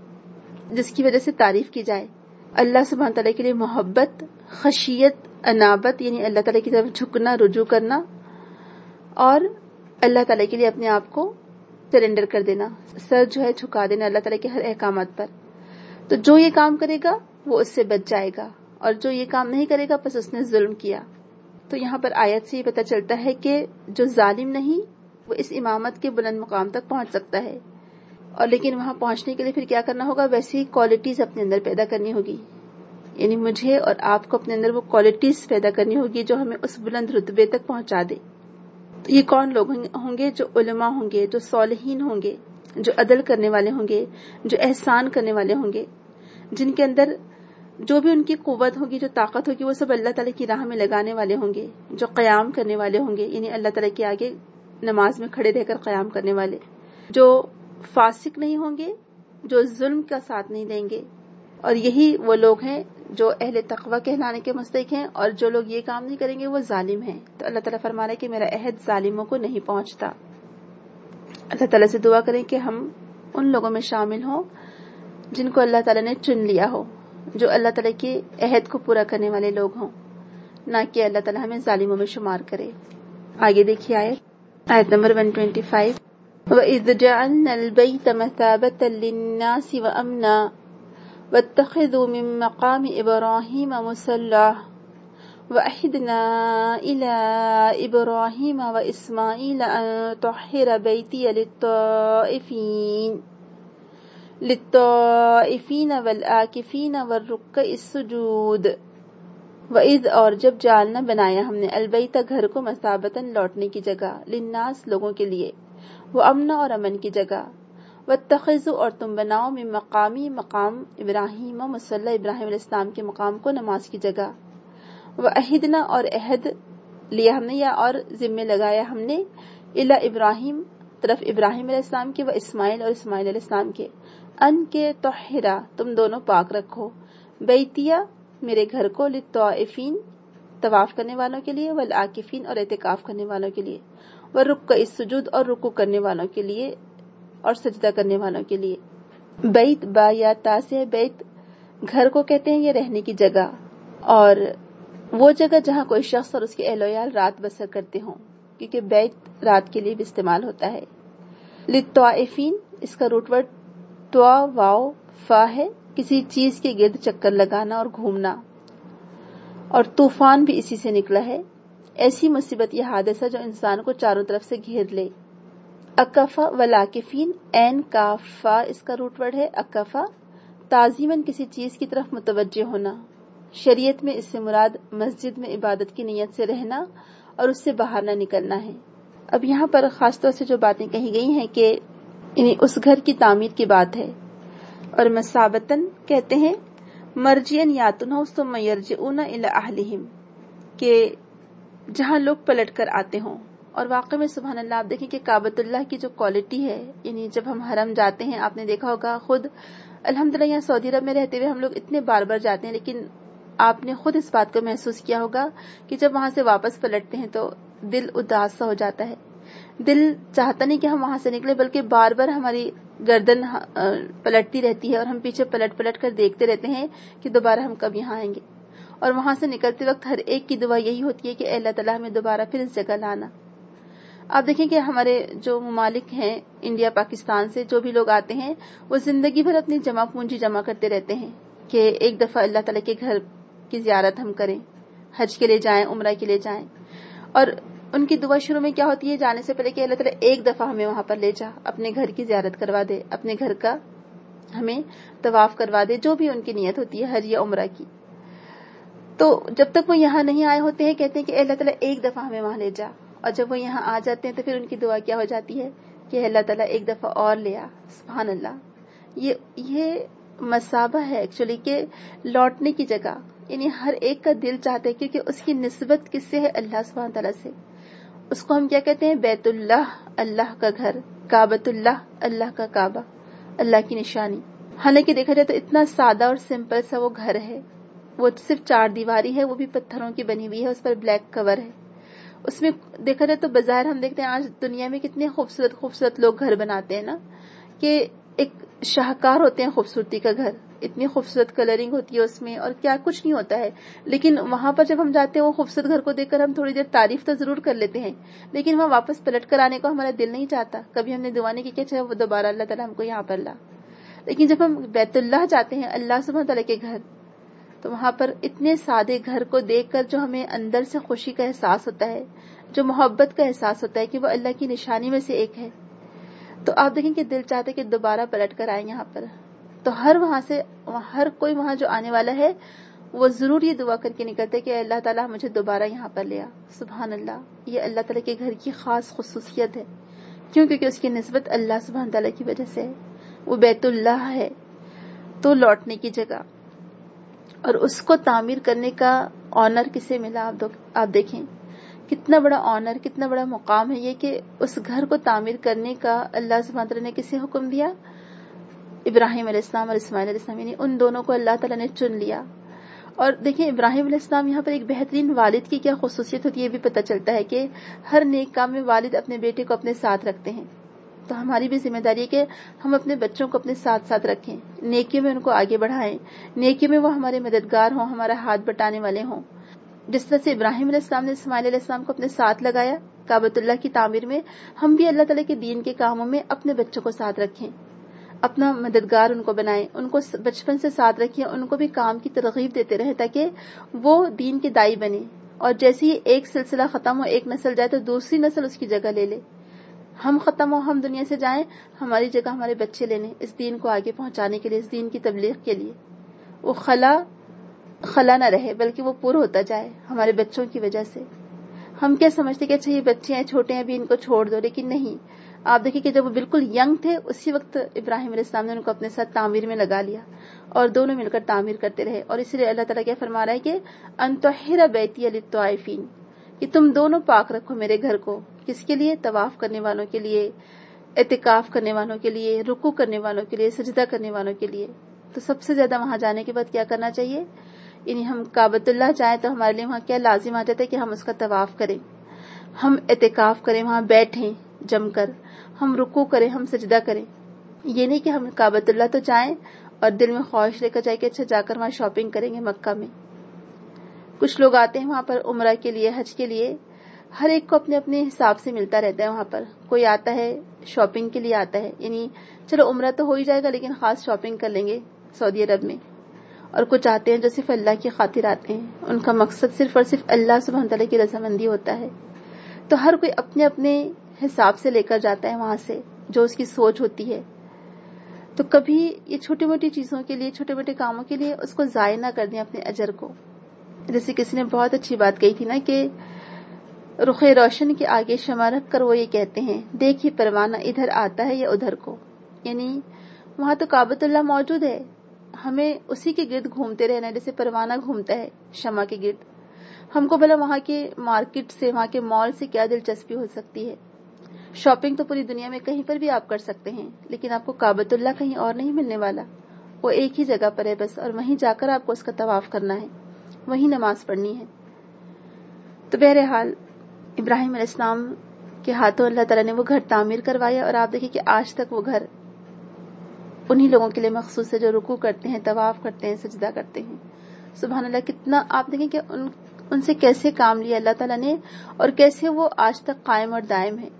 Speaker 1: جس کی وجہ سے تعریف کی جائے. اللہ سبحانہ تعالیٰ کے لیے محبت، خشیت، انابت یعنی اللہ تعالیٰ کی طرف جھکنا، رجوع کرنا، اور اللہ تعالیٰ کے لیے اپنے آپ کو سرنڈر کر دینا، سر جو ہے جھکا دینا اللہ تعالیٰ کے ہر احکامات پر. تو جو یہ کام کرے گا وہ اس سے بچ جائے گا، اور جو یہ کام نہیں کرے گا بس اس نے ظلم کیا. تو یہاں پر آیت سے یہ پتہ چلتا ہے کہ جو ظالم نہیں وہ اس امامت کے بلند مقام تک پہنچ سکتا ہے، اور لیکن وہاں پہنچنے کے لیے پھر کیا کرنا ہوگا؟ ویسی کوالٹیز اپنے اندر پیدا کرنی ہوگی. یعنی مجھے اور آپ کو اپنے اندر وہ کوالٹیز پیدا کرنی ہوگی جو ہمیں اس بلند رتبے تک پہنچا دے. تو یہ کون لوگ ہوں گے؟ جو علماء ہوں گے، جو صالحین ہوں گے، جو عدل کرنے والے ہوں گے، جو احسان کرنے والے ہوں گے، جن کے اندر جو بھی ان کی قوت ہوگی، جو طاقت ہوگی، وہ سب اللہ تعالیٰ کی راہ میں لگانے والے ہوں گے، جو قیام کرنے والے ہوں گے، یعنی اللہ تعالیٰ کے آگے نماز میں کھڑے رہ کر قیام کرنے والے، جو فاسق نہیں ہوں گے، جو ظلم کا ساتھ نہیں دیں گے، اور یہی وہ لوگ ہیں جو اہل تقوی کہلانے کے مستحق ہیں، اور جو لوگ یہ کام نہیں کریں گے وہ ظالم ہیں۔ تو اللہ تعالیٰ فرما رہا ہے کہ میرا عہد ظالموں کو نہیں پہنچتا۔ اللہ تعالیٰ سے دعا کریں کہ ہم ان لوگوں میں شامل ہوں جن کو اللہ تعالیٰ نے چن لیا ہو، جو اللہ تعالیٰ کے عہد کو پورا کرنے والے لوگ ہوں، نہ کہ اللہ تعالیٰ ہمیں ظالموں میں شمار کرے۔ آگے دیکھیے آیت آیت نمبر ایک سو پچیس، وَإِذْ جَعَلْنَا الْبَيْتَ مَثَابَةً لِلنَّاسِ وَأَمْنًا وَاتَّخِذُوا مِن مَّقَامِ إِبْرَاهِيمَ مُصَلًّى وَأَعِدْنَا إِلَىٰ إِبْرَاهِيمَ وَإِسْمَاعِيلَ أَن طَهِّرَ بَيْتِيَ لِلطَّائِفِينَ للطائفین والآکفین والرکع السجود۔ وَإِذْ اور جب جعلنا بنایا ہم نے البیت گھر کو مثابتاً لوٹنے کی جگہ، للناس لوگوں کے لیے، وامنا اور امن کی جگہ، واتخذوا اور تم بناؤ من مقامی مقام ابراہیم مصلی ابراہیم علیہ السلام کے مقام کو نماز کی جگہ، وعہدنا اور عہد لیا ہم نے یا اور ذمہ لگایا ہم نے، الی ابراہیم طرف ابراہیم علیہ السلام کے، و اسماعیل اور اسماعیل علیہ السلام کے، ان کے طہرا تم دونوں پاک رکھو، بیتیا میرے گھر کو، للطائفین طواف کرنے والوں کے لیے، والعاکفین اور اعتکاف کرنے والوں کے لیے، والرکع السجود اور رکوع کرنے والوں کے لیے اور سجدہ کرنے والوں کے لیے۔ بیت با یا تا سے بیت گھر کو کہتے ہیں، یہ رہنے کی جگہ، اور وہ جگہ جہاں کوئی شخص اور اس کے اہل و عیال رات بسر کرتے ہوں، کیونکہ بیت رات کے لیے بھی استعمال ہوتا ہے۔ للطائفین اس کا روٹ ورڈ توا واو فا ہے، کسی چیز کے گرد چکر لگانا اور گھومنا، اور طوفان بھی اسی سے نکلا ہے، ایسی مصیبت یا حادثہ جو انسان کو چاروں طرف سے گھیر لے۔ اکفا والعاکفین این کافا اس کا روٹ ورڈ ہے اکفا، تعظیماً کسی چیز کی طرف متوجہ ہونا، شریعت میں اس سے مراد مسجد میں عبادت کی نیت سے رہنا اور اس سے باہر نہ نکلنا ہے۔ اب یہاں پر خاص طور سے جو باتیں کہی گئی ہیں کہ یعنی اس گھر کی تعمیر کی بات ہے، اور مثابتاً کہتے ہیں مرجعاً یاتونہ ثم یرجعون الی اہلہم، کہ جہاں لوگ پلٹ کر آتے ہوں۔ اور واقع میں سبحان اللہ آپ دیکھیں کہ کعبۃ اللہ کی جو کوالٹی ہے، یعنی جب ہم حرم جاتے ہیں، آپ نے دیکھا ہوگا خود الحمدللہ یہاں سعودی عرب میں رہتے ہوئے ہم لوگ اتنے بار بار جاتے ہیں، لیکن آپ نے خود اس بات کو محسوس کیا ہوگا کہ جب وہاں سے واپس پلٹتے ہیں تو دل اداس سا ہو جاتا ہے، دل چاہتا نہیں کہ ہم وہاں سے نکلے، بلکہ بار بار ہماری گردن پلٹتی رہتی ہے اور ہم پیچھے پلٹ پلٹ کر دیکھتے رہتے ہیں کہ دوبارہ ہم کب یہاں آئیں گے، اور وہاں سے نکلتے وقت ہر ایک کی دعا یہی ہوتی ہے کہ اے اللہ تعالیٰ ہمیں دوبارہ پھر اس جگہ لانا۔ آپ دیکھیں کہ ہمارے جو ممالک ہیں انڈیا پاکستان سے جو بھی لوگ آتے ہیں، وہ زندگی بھر اپنی جمع پونجی جمع کرتے رہتے ہیں کہ ایک دفعہ اللہ تعالیٰ کے گھر کی زیارت ہم کریں، حج کے لیے جائیں، عمرہ کے لیے جائیں، اور ان کی دعا شروع میں کیا ہوتی ہے جانے سے پہلے کہ اللہ تعالیٰ ایک دفعہ ہمیں وہاں پر لے جا، اپنے گھر کی زیارت کروا دے، اپنے گھر کا ہمیں طواف کروا دے، جو بھی ان کی نیت ہوتی ہے حج یا عمرہ کی۔ تو جب تک وہ یہاں نہیں آئے ہوتے ہیں کہتے ہیں کہ اللہ تعالیٰ ایک دفعہ ہمیں وہاں لے جا، اور جب وہ یہاں آ جاتے ہیں تو پھر ان کی دعا کیا ہو جاتی ہے کہ اللہ تعالیٰ ایک دفعہ اور لے آ۔ سبحان اللہ، یہ یہ مثابہ ہے ایکچولی کہ لوٹنے کی جگہ، یعنی ہر ایک کا دل چاہتا ہے کیونکہ اس کی نسبت کس سے ہے؟ اللہ سبحانہ تعالیٰ سے۔ اس کو ہم کیا کہتے ہیں؟ بیت اللہ، اللہ کا گھر، کعبۃ اللہ، اللہ کا کعبہ، اللہ کی نشانی۔ حالانکہ دیکھا جائے تو اتنا سادہ اور سمپل سا وہ گھر ہے، وہ صرف چار دیواری ہے، وہ بھی پتھروں کی بنی ہوئی ہے، اس پر بلیک کور ہے۔ اس میں دیکھا جائے تو بظاہر ہم دیکھتے ہیں آج دنیا میں کتنے خوبصورت خوبصورت لوگ گھر بناتے ہیں نا، کہ ایک شاہکار ہوتے ہیں خوبصورتی کا گھر، اتنی خوبصورت کلرنگ ہوتی ہے اس میں، اور کیا کچھ نہیں ہوتا ہے، لیکن وہاں پر جب ہم جاتے ہیں وہ خوبصورت گھر کو دیکھ کر ہم تھوڑی دیر تعریف تو ضرور کر لیتے ہیں، لیکن وہاں واپس پلٹ کر آنے کو ہمارا دل نہیں چاہتا، کبھی ہم نے دعا نہیں کی کہ اچھا وہ دوبارہ اللہ تعالیٰ ہم کو یہاں پر لا۔ لیکن جب ہم بیت اللہ جاتے ہیں، اللہ سبحانہ تعالیٰ کے گھر، تو وہاں پر اتنے سادے گھر کو دیکھ کر جو ہمیں اندر سے خوشی کا احساس ہوتا ہے، جو محبت کا احساس ہوتا ہے کہ وہ اللہ کی نشانی میں سے ایک ہے، تو آپ دیکھیں کہ دل چاہتا ہے کہ دوبارہ پلٹ کر آئیں یہاں پر۔ تو ہر وہاں سے ہر کوئی وہاں جو آنے والا ہے وہ ضرور یہ دعا کر کے نکلتے کہ اللہ تعالیٰ مجھے دوبارہ یہاں پر لیا. سبحان اللہ, یہ اللہ تعالیٰ کے گھر کی خاص خصوصیت ہے, کیوں کیونکہ اس کی نسبت اللہ سبحانہ تعالیٰ کی وجہ سے ہے. وہ بیت اللہ ہے تو لوٹنے کی جگہ, اور اس کو تعمیر کرنے کا آنر کسے ملا؟ آپ دیکھیں کتنا بڑا آنر, کتنا بڑا مقام ہے یہ کہ اس گھر کو تعمیر کرنے کا اللہ سبحانہ تعالیٰ نے کسے حکم دیا؟ ابراہیم علیہ السلام اور اسماعیل علیہ السلام, یعنی ان دونوں کو اللہ تعالیٰ نے چن لیا. اور دیکھیں ابراہیم علیہ السلام یہاں پر ایک بہترین والد کی کیا خصوصیت ہوتی ہے یہ بھی پتہ چلتا ہے کہ ہر نیک کام میں والد اپنے بیٹے کو اپنے ساتھ رکھتے ہیں. تو ہماری بھی ذمہ داری ہے کہ ہم اپنے بچوں کو اپنے ساتھ ساتھ رکھیں, نیکیوں میں ان کو آگے بڑھائیں, نیکیوں میں وہ ہمارے مددگار ہوں, ہمارا ہاتھ بٹانے والے ہوں. جس طرح سے ابراہیم علیہ السلام نے اسماعیل علیہ السلام کو اپنے ساتھ لگایا کعبۃ اللہ کی تعمیر میں, ہم بھی اللہ تعالیٰ کے دین کے کاموں میں اپنے بچوں کو ساتھ رکھیں, اپنا مددگار ان کو بنائیں, ان کو بچپن سے ساتھ رکھیں, ان کو بھی کام کی ترغیب دیتے رہیں تاکہ وہ دین کے دائی بنے. اور جیسے ہی ایک سلسلہ ختم ہو, ایک نسل جائے تو دوسری نسل اس کی جگہ لے لے. ہم ختم ہو, ہم دنیا سے جائیں, ہماری جگہ ہمارے بچے لے لیں اس دین کو آگے پہنچانے کے لیے, اس دین کی تبلیغ کے لیے. وہ خلا خلا نہ رہے بلکہ وہ پور ہوتا جائے ہمارے بچوں کی وجہ سے. ہم کیا سمجھتے کہ اچھا یہ بچے ہیں, چھوٹے ہیں, ابھی ان کو چھوڑ دو, لیکن نہیں. آپ دیکھیں کہ جب وہ بالکل ینگ تھے اسی وقت ابراہیم علیہ السلام نے ان کو اپنے ساتھ تعمیر میں لگا لیا اور دونوں مل کر تعمیر کرتے رہے. اور اسی لیے اللہ تعالیٰ کیا فرما رہا ہے کہ ان طہر بیتی للطائفین, کہ تم دونوں پاک رکھو میرے گھر کو. کس کے لیے؟ طواف کرنے والوں کے لیے, اعتکاف کرنے والوں کے لیے, رکوع کرنے والوں کے لیے, سجدہ کرنے والوں کے لیے. تو سب سے زیادہ وہاں جانے کے بعد کیا کرنا چاہیے؟ یعنی ہم کعبۃ اللہ جائیں تو ہمارے لیے وہاں کیا لازم آ جاتا ہے کہ ہم اس کا طواف کریں, ہم اعتکاف کریں, وہاں بیٹھیں جم کر, ہم رکوع کریں, ہم سجدہ کریں. یہ نہیں کہ ہم کعبۃ اللہ تو جائیں اور دل میں خواہش لے کر جائیں کہ اچھا جا کر وہاں شاپنگ کریں گے مکہ میں. کچھ لوگ آتے ہیں وہاں پر عمرہ کے لیے, حج کے لیے, ہر ایک کو اپنے اپنے حساب سے ملتا رہتا ہے وہاں پر. کوئی آتا ہے شاپنگ کے لیے آتا ہے, یعنی چلو عمرہ تو ہو ہی جائے گا لیکن خاص شاپنگ کر لیں گے سعودی عرب میں. اور کچھ آتے ہیں جو صرف اللہ کی خاطر آتے ہیں, ان کا مقصد صرف اور صرف اللہ سبحانہ تعالیٰ کی رضامندی ہوتا ہے. تو ہر کوئی اپنے اپنے حساب سے لے کر جاتا ہے وہاں سے جو اس کی سوچ ہوتی ہے. تو کبھی یہ چھوٹی موٹی چیزوں کے لیے, چھوٹے موٹے کاموں کے لیے اس کو ضائع نہ کر دیں اپنے اجر کو. جیسے کسی نے بہت اچھی بات کہی تھی نا کہ رخ روشن کے آگے شمع رکھ کر وہ یہ کہتے ہیں دیکھیے پروانہ ادھر آتا ہے یا ادھر کو. یعنی وہاں تو کعبۃ اللہ موجود ہے, ہمیں اسی کے گرد گھومتے رہنا ہے جیسے پروانہ گھومتا ہے شمع کے گرد. ہم کو بھلا وہاں کے مارکیٹ سے, وہاں کے مال سے کیا دلچسپی ہو سکتی ہے؟ شاپنگ تو پوری دنیا میں کہیں پر بھی آپ کر سکتے ہیں, لیکن آپ کو کعبۃ اللہ کہیں اور نہیں ملنے والا. وہ ایک ہی جگہ پر ہے بس, اور وہیں جا کر آپ کو اس کا طواف کرنا ہے, وہیں نماز پڑھنی ہے. تو بہرحال ابراہیم علیہ السلام کے ہاتھوں اللہ تعالیٰ نے وہ گھر تعمیر کروایا, اور آپ دیکھیں کہ آج تک وہ گھر انہی لوگوں کے لیے مخصوص ہے جو رکوع کرتے ہیں, طواف کرتے ہیں, سجدہ کرتے ہیں. سبحان اللہ, کتنا آپ دیکھیں کہ ان ان سے کیسے کام لیا اللہ تعالیٰ نے, اور کیسے وہ آج تک قائم اور دائم ہے.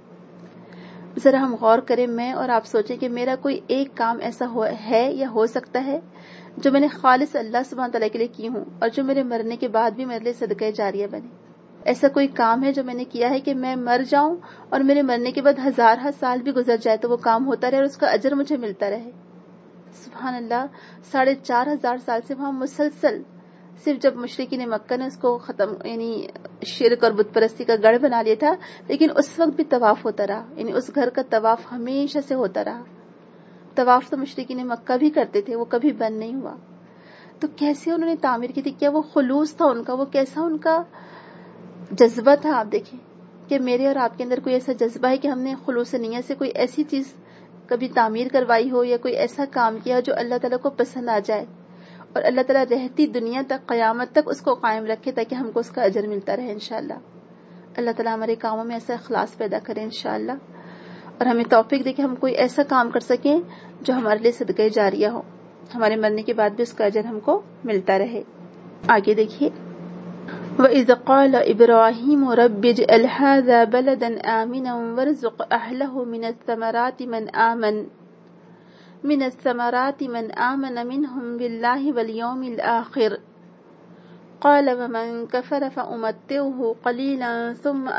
Speaker 1: ذرا ہم غور کریں, میں اور آپ سوچیں کہ میرا کوئی ایک کام ایسا ہو ہے یا ہو سکتا ہے جو میں نے خالص اللہ سبحانہ تعالیٰ کے لیے کی ہوں اور جو میرے مرنے کے بعد بھی میرے لیے صدقہ جاریہ بنے. ایسا کوئی کام ہے جو میں نے کیا ہے کہ میں مر جاؤں اور میرے مرنے کے بعد ہزارہ سال بھی گزر جائے تو وہ کام ہوتا رہے اور اس کا اجر مجھے ملتا رہے؟ سبحان اللہ, ساڑھے چار ہزار سال سے وہاں مسلسل, صرف جب مشرکین مکہ نے اس کو ختم یعنی شرک اور بت پرستی کا گڑھ بنا لیا تھا, لیکن اس وقت بھی طواف ہوتا رہا. یعنی اس گھر کا طواف ہمیشہ سے ہوتا رہا. طواف تو مشرکین مکہ بھی کرتے تھے, وہ کبھی بند نہیں ہوا. تو کیسے انہوں نے تعمیر کی تھی, کیا وہ خلوص تھا ان کا, وہ کیسا ان کا جذبہ تھا. آپ دیکھیں کہ میرے اور آپ کے اندر کوئی ایسا جذبہ ہے کہ ہم نے خلوص نیت سے کوئی ایسی چیز کبھی تعمیر کروائی ہو یا کوئی ایسا کام کیا جو اللہ تعالیٰ کو پسند آ جائے, اور اللہ تعالیٰ رہتی دنیا تک, قیامت تک اس کو قائم رکھے تاکہ ہم کو اس کا اجر ملتا رہے انشاءاللہ. اللہ تعالیٰ ہمارے کاموں میں ایسا اخلاص پیدا کرے انشاءاللہ, اور ہمیں توفیق دے کہ ہم کوئی ایسا کام کر سکیں جو ہمارے لیے صدقہ جاریہ ہو, ہمارے مرنے کے بعد بھی اس کا اجر ہم کو ملتا رہے. آگے دیکھیے, وَإِذْ قَالَ إِبْرَاهِيمُ رَبِّ اجْعَلْ هَٰذَا بَلَدًا آمِنًا وَارْزُقْ أَهْلَهُ مِنَ الثَّمَرَاتِ مَنْ آمَنَ مِنَ الثَّمَرَاتِ مَنْ آمَنَ مِنْهُمْ بِاللَّهِ وَالْيَوْمِ الْآخِرِ قَالَ وَمَنْ كَفَرَ فَأُمَتِّعُهُ قَلِيلًا ثُمَّ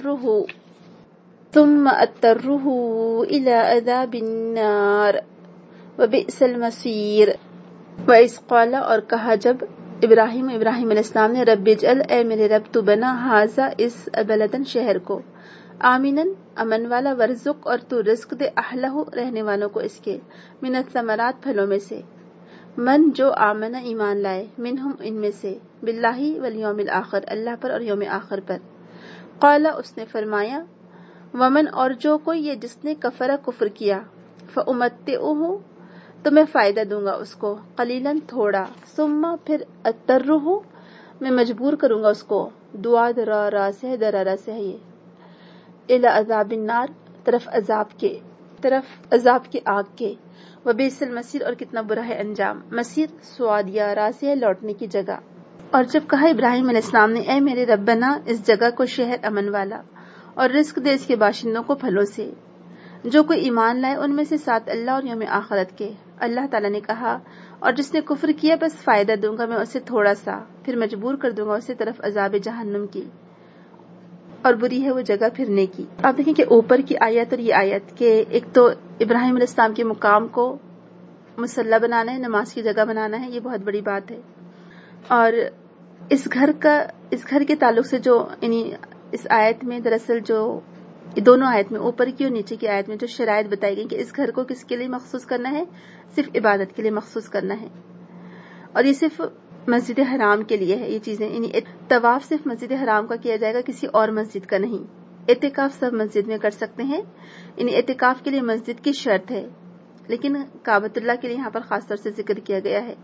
Speaker 1: أَضْطَرُّهُ ثُمَّ أَضْطَرُّهُ إِلَى عَذَابِ النَّارِ وَبِئْسَ الْمَصِيرُ. وَإِذْ قَالَ, اور کہا جب, ابراہیم ابراہیم علیہ السلام نے رب اجعل، اے میرے رب تو بنا ہاذا اس بلدن شہر کو، آمینن امن والا، ورزق اور تو رزق دے، اہلہ رہنے والوں کو اس کے، من الثمرات پھلوں میں سے، من جو آمنا ایمان لائے، منہم ان میں سے، باللہ والیوم الآخر اللہ پر اور یوم آخر پر، قال اس نے فرمایا، ومن اور جو کوئی یہ جس نے کفر کفر کیا، فامتعہ تو میں فائدہ دوں گا اس کو، قلیلاً تھوڑا، ثم پھر اضطرہ میں مجبور کروں گا اس کو، دعا درا را سے درارا سے ہے یہ، الی عذاب النار طرف عذاب کے طرف عذاب کے آگ کے، وبئس المصیر اور کتنا برا ہے انجام، مصیر سعودیہ را سے ہے لوٹنے کی جگہ۔ اور جب کہا ابراہیم علیہ السلام نے، اے میرے ربنا اس جگہ کو شہر امن والا اور رزق دے اس کے باشندوں کو پھلوں سے، جو کوئی ایمان لائے ان میں سے ساتھ اللہ اور یوم آخرت کے۔ اللہ تعالیٰ نے کہا، اور جس نے کفر کیا بس فائدہ دوں گا میں اسے تھوڑا سا، پھر مجبور کر دوں گا اسے طرف عذاب جہنم کی، اور بری ہے وہ جگہ پھرنے کی۔ آپ دیکھیں کہ اوپر کی آیت اور یہ آیت کہ ایک تو ابراہیم علیہ السلام کے مقام کو مصلی بنانا ہے، نماز کی جگہ بنانا ہے، یہ بہت بڑی بات ہے۔ اور اس گھر کا اس گھر کے تعلق سے جو یعنی اس آیت میں دراصل جو دونوں آیت میں اوپر کی اور نیچے کی آیت میں جو شرائط بتائی گئی کہ اس گھر کو کس کے لیے مخصوص کرنا ہے، صرف عبادت کے لیے مخصوص کرنا ہے، اور یہ صرف مسجد حرام کے لیے ہے یہ چیزیں، یعنی طواف صرف مسجد حرام کا کیا جائے گا، کسی اور مسجد کا نہیں۔ اعتکاف سب مسجد میں کر سکتے ہیں، یعنی اعتکاف کے لیے مسجد کی شرط ہے، لیکن کعبۃ اللہ کے لیے یہاں پر خاص طور سے ذکر کیا گیا ہے۔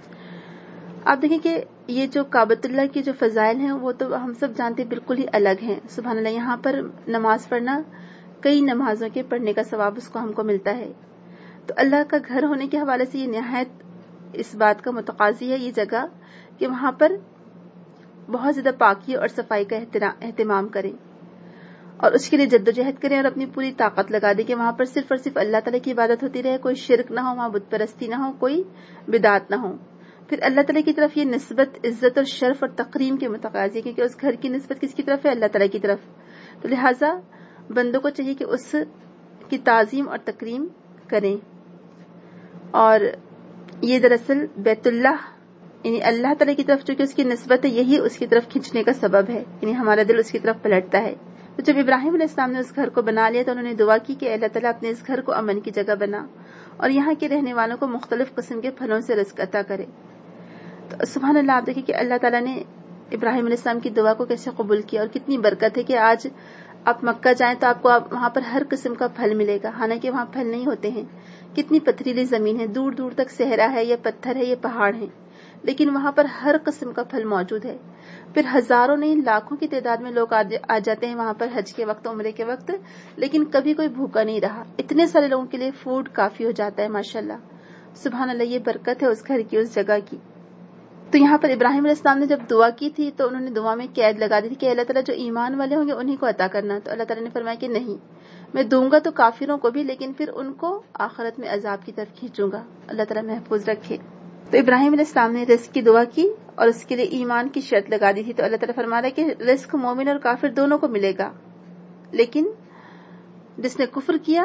Speaker 1: آپ دیکھیں کہ یہ جو کعبۃ اللہ کے جو فضائل ہیں وہ تو ہم سب جانتے بالکل ہی الگ ہیں، سبحان اللہ۔ یہاں پر نماز پڑھنا کئی نمازوں کے پڑھنے کا ثواب اس کو ہم کو ملتا ہے، تو اللہ کا گھر ہونے کے حوالے سے یہ نہایت اس بات کا متقاضی ہے یہ جگہ کہ وہاں پر بہت زیادہ پاکی اور صفائی کا اہتمام کریں، اور اس کے لیے جد و جہد کریں اور اپنی پوری طاقت لگا دیں کہ وہاں پر صرف اور صرف اللہ تعالیٰ کی عبادت ہوتی رہے، کوئی شرک نہ ہو، وہاں بت پرستی نہ ہو، کوئی بدعت نہ ہو۔ پھر اللہ تعالیٰ کی طرف یہ نسبت عزت اور شرف اور تقریم کے متقاضی ہے، کیونکہ اس گھر کی نسبت کس کی طرف ہے؟ اللہ تعالیٰ کی طرف، تو لہٰذا بندوں کو چاہیے کہ اس کی تعظیم اور تکریم کریں۔ اور یہ دراصل بیت اللہ یعنی اللہ تعالیٰ کی طرف جو کہ اس کی نسبت ہے، یہی اس کی طرف کھنچنے کا سبب ہے، یعنی ہمارا دل اس کی طرف پلٹتا ہے۔ تو جب ابراہیم علیہ السلام نے اس گھر کو بنا لیا تو انہوں نے دعا کی کہ اللہ تعالیٰ اپنے اس گھر کو امن کی جگہ بنا اور یہاں کے رہنے والوں کو مختلف قسم کے پھلوں سے رزق عطا کرے۔ تو سبحان اللہ، آپ دیکھیں کہ اللہ تعالیٰ نے ابراہیم علیہ السلام کی دعا کو کیسے قبول کیا، اور کتنی برکت ہے کہ آج آپ مکہ جائیں تو آپ کو وہاں پر ہر قسم کا پھل ملے گا، حالانکہ وہاں پھل نہیں ہوتے ہیں، کتنی پتھریلی زمین ہے، دور دور تک صحرا ہے، یہ پتھر ہے، یہ پہاڑ ہیں، لیکن وہاں پر ہر قسم کا پھل موجود ہے۔ پھر ہزاروں نہیں لاکھوں کی تعداد میں لوگ آ جاتے ہیں وہاں پر حج کے وقت، عمرے کے وقت، لیکن کبھی کوئی بھوکا نہیں رہا، اتنے سارے لوگوں کے لیے فوڈ کافی ہو جاتا ہے، ماشاءاللہ سبحان اللہ۔ یہ برکت ہے اس گھر کی، اس جگہ کی۔ تو یہاں پر ابراہیم علیہ السلام نے جب دعا کی تھی تو انہوں نے دعا میں قید لگا دی تھی کہ اللہ تعالیٰ جو ایمان والے ہوں گے انہی کو عطا کرنا، تو اللہ تعالیٰ نے فرمایا کہ نہیں، میں دوں گا تو کافروں کو بھی، لیکن پھر ان کو آخرت میں عذاب کی طرف کھینچوں گا، اللہ تعالیٰ محفوظ رکھے۔ تو ابراہیم علیہ السلام نے رزق کی دعا کی اور اس کے لیے ایمان کی شرط لگا دی تھی، تو اللہ تعالیٰ فرما رہا ہے کہ رزق مومن اور کافر دونوں کو ملے گا، لیکن جس نے کفر کیا،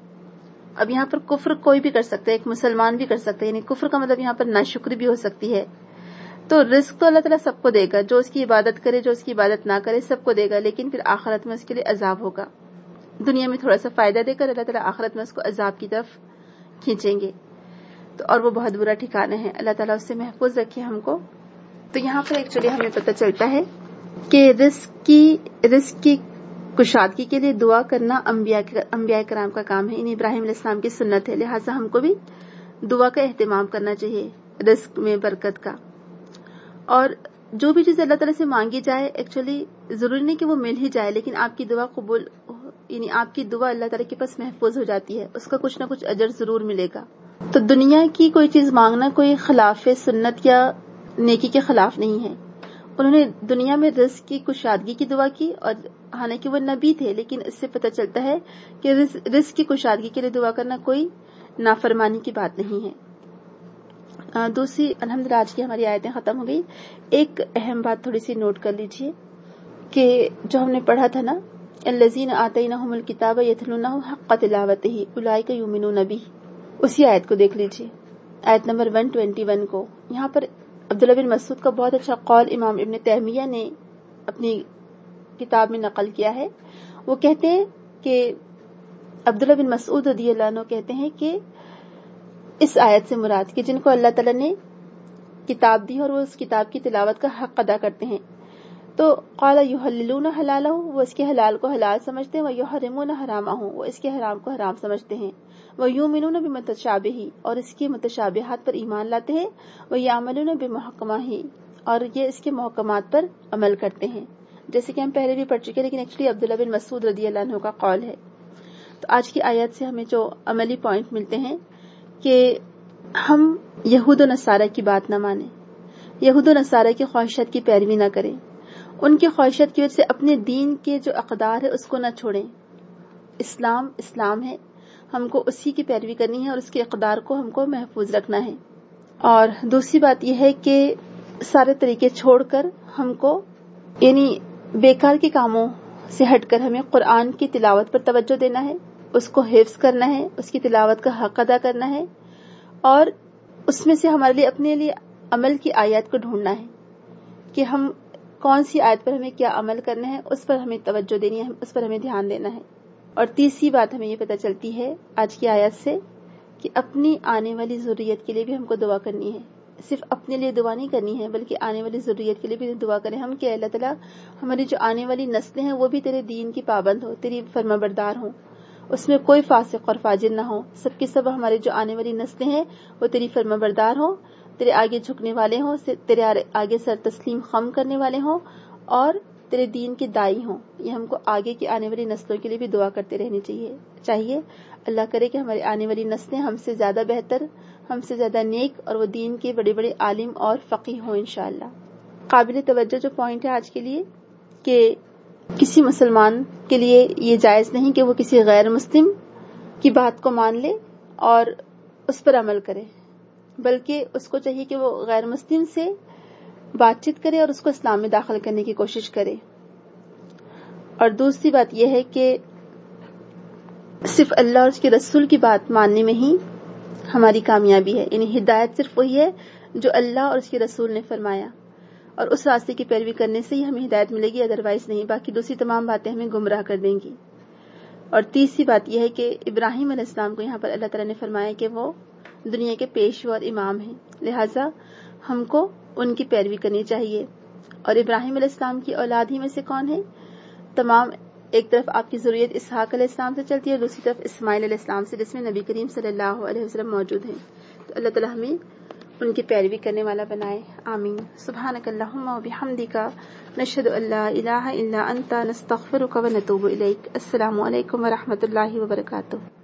Speaker 1: اب یہاں پر کفر کوئی بھی کر سکتا ہے، ایک مسلمان بھی کر سکتا ہے، یعنی کفر کا مطلب یہاں پر ناشکری بھی ہو سکتی ہے، تو رزق تو اللہ تعالیٰ سب کو دے گا، جو اس کی عبادت کرے جو اس کی عبادت نہ کرے سب کو دے گا، لیکن پھر آخرت میں اس کے لیے عذاب ہوگا۔ دنیا میں تھوڑا سا فائدہ دے کر اللہ تعالیٰ آخرت میں اس کو عذاب کی طرف کھینچیں گے، تو اور وہ بہت برا ٹھکانہ ہے، اللہ تعالیٰ اس سے محفوظ رکھے ہم کو۔ تو یہاں پر ایکچولی ہمیں پتہ چلتا ہے کہ رزق کی رزق کی کشادگی کے لیے دعا کرنا انبیاء انبیاء کرام کا کام ہے، یعنی ابراہیم علیہ السلام کی سنت ہے، لہٰذا ہم کو بھی دعا کا اہتمام کرنا چاہیے رزق میں برکت کا۔ اور جو بھی چیز اللہ تعالیٰ سے مانگی جائے، ایکچولی ضروری نہیں کہ وہ مل ہی جائے، لیکن آپ کی دعا قبول یعنی آپ کی دعا اللہ تعالیٰ کے پاس محفوظ ہو جاتی ہے، اس کا کچھ نہ کچھ اجر ضرور ملے گا۔ تو دنیا کی کوئی چیز مانگنا کوئی خلاف سنت یا نیکی کے خلاف نہیں ہے۔ انہوں نے دنیا میں رزق کی کشادگی کی دعا کی، اور حالانکہ وہ نبی تھے، لیکن اس سے پتہ چلتا ہے کہ رزق کی کشادگی کے لیے دعا کرنا کوئی نافرمانی کی بات نہیں ہے۔ دوسری الحمدللہ آج کی ہماری آیتیں ختم ہو گئی۔ ایک اہم بات تھوڑی سی نوٹ کر لیجئے کہ جو ہم نے پڑھا تھا نا، الذین آتیناہم الکتاب یتلونہ حق تلاوتہ اولئک یؤمنون بہ، اسی آیت کو دیکھ لیجئے، آیت نمبر ایک سو اکیس کو۔ یہاں پر عبداللہ بن مسعود کا بہت اچھا قول امام ابن تیمیہ نے اپنی کتاب میں نقل کیا ہے. وہ کہتے ہیں کہ عبداللہ بن مسعود رضی اللہ عنہ کہتے ہیں کہ اس آیت سے مراد کہ جن کو اللہ تعالیٰ نے کتاب دی اور وہ اس کتاب کی تلاوت کا حق ادا کرتے ہیں تو قال یحللون حلالہ، وہ اس کے حلال کو حلال سمجھتے ہیں، ویحرمون حرامہ، وہ اس کے حرام کو حرام سمجھتے ہیں، ویؤمنون بمتشابہ، اور اس کی متشابہات پر ایمان لاتے ہیں، ویعملون بمحکمہ، اور یہ اس کے محکمات پر عمل کرتے ہیں. جیسے کہ ہم پہلے بھی پڑھ چکے ہیں لیکن ایکچولی عبداللہ بن مسعود رضی اللہ عنہ کا قول ہے. تو آج کی آیت سے ہمیں جو عملی پوائنٹ ملتے ہیں کہ ہم یہود و نصارہ کی بات نہ مانیں، یہود و نصارہ کی خواہشات کی پیروی نہ کریں، ان کی خواہشات کی وجہ سے اپنے دین کے جو اقدار ہے اس کو نہ چھوڑیں. اسلام اسلام ہے، ہم کو اسی کی پیروی کرنی ہے اور اس کے اقدار کو ہم کو محفوظ رکھنا ہے. اور دوسری بات یہ ہے کہ سارے طریقے چھوڑ کر ہم کو یعنی بیکار کے کاموں سے ہٹ کر ہمیں قرآن کی تلاوت پر توجہ دینا ہے، اس کو حفظ کرنا ہے، اس کی تلاوت کا حق ادا کرنا ہے، اور اس میں سے ہمارے لیے اپنے لیے عمل کی آیات کو ڈھونڈنا ہے کہ ہم کون سی آیت پر ہمیں کیا عمل کرنا ہے، اس پر ہمیں توجہ دینی ہے، اس پر ہمیں دھیان دینا ہے. اور تیسری بات ہمیں یہ پتہ چلتی ہے آج کی آیت سے کہ اپنی آنے والی ضروریت کے لیے بھی ہم کو دعا کرنی ہے. صرف اپنے لیے دعا نہیں کرنی ہے بلکہ آنے والی ضروریت کے لیے بھی دعا کریں ہم کہ اللہ تعالیٰ ہماری جو آنے والی نسلیں ہیں وہ بھی تیرے دین کی پابند ہو، تیری فرما بردار ہوں، اس میں کوئی فاسق اور فاجر نہ ہو. سب کی سب ہماری جو آنے والی نسلیں ہیں وہ تیری فرما بردار ہوں، تیرے آگے جھکنے والے ہوں، تیرے آگے سر تسلیم خم کرنے والے ہوں اور تیرے دین کے دائی ہوں. یہ ہم کو آگے کی آنے والی نسلوں کے لیے بھی دعا کرتے رہنی چاہیے چاہیے اللہ کرے کہ ہماری آنے والی نسلیں ہم سے زیادہ بہتر، ہم سے زیادہ نیک اور وہ دین کے بڑے بڑے عالم اور فقیہ ہوں انشاءاللہ. قابل توجہ جو پوائنٹ ہے آج کے لیے کہ کسی مسلمان کے لیے یہ جائز نہیں کہ وہ کسی غیر مسلم کی بات کو مان لے اور اس پر عمل کرے، بلکہ اس کو چاہیے کہ وہ غیر مسلم سے بات چیت کرے اور اس کو اسلام میں داخل کرنے کی کوشش کرے. اور دوسری بات یہ ہے کہ صرف اللہ اور اس کے رسول کی بات ماننے میں ہی ہماری کامیابی ہے. یعنی ہدایت صرف وہی ہے جو اللہ اور اس کے رسول نے فرمایا، اور اس راستے کی پیروی کرنے سے ہی ہمیں ہدایت ملے گی، ادروائز نہیں. باقی دوسری تمام باتیں ہمیں گمراہ کر دیں گی. اور تیسری بات یہ ہے کہ ابراہیم علیہ السلام کو یہاں پر اللہ تعالیٰ نے فرمایا کہ وہ دنیا کے پیشوا اور امام ہیں، لہٰذا ہم کو ان کی پیروی کرنی چاہیے. اور ابراہیم علیہ السلام کی اولاد ہی میں سے کون ہے؟ تمام ایک طرف آپ کی ضروریت اسحاق علیہ السلام سے چلتی ہے اور دوسری طرف اسماعیل علیہ السلام سے، جس میں نبی کریم صلی اللہ علیہ وسلم موجود ہیں. تو اللہ تعالیٰ ہمیں ان کی پیروی کرنے والا بنائے، آمین. سبحانک اللہم و بحمدک، نشہد ان لا الہ الا انت، نستغفرک و نتوب الیک. السلام علیکم و رحمۃ اللہ وبرکاتہ.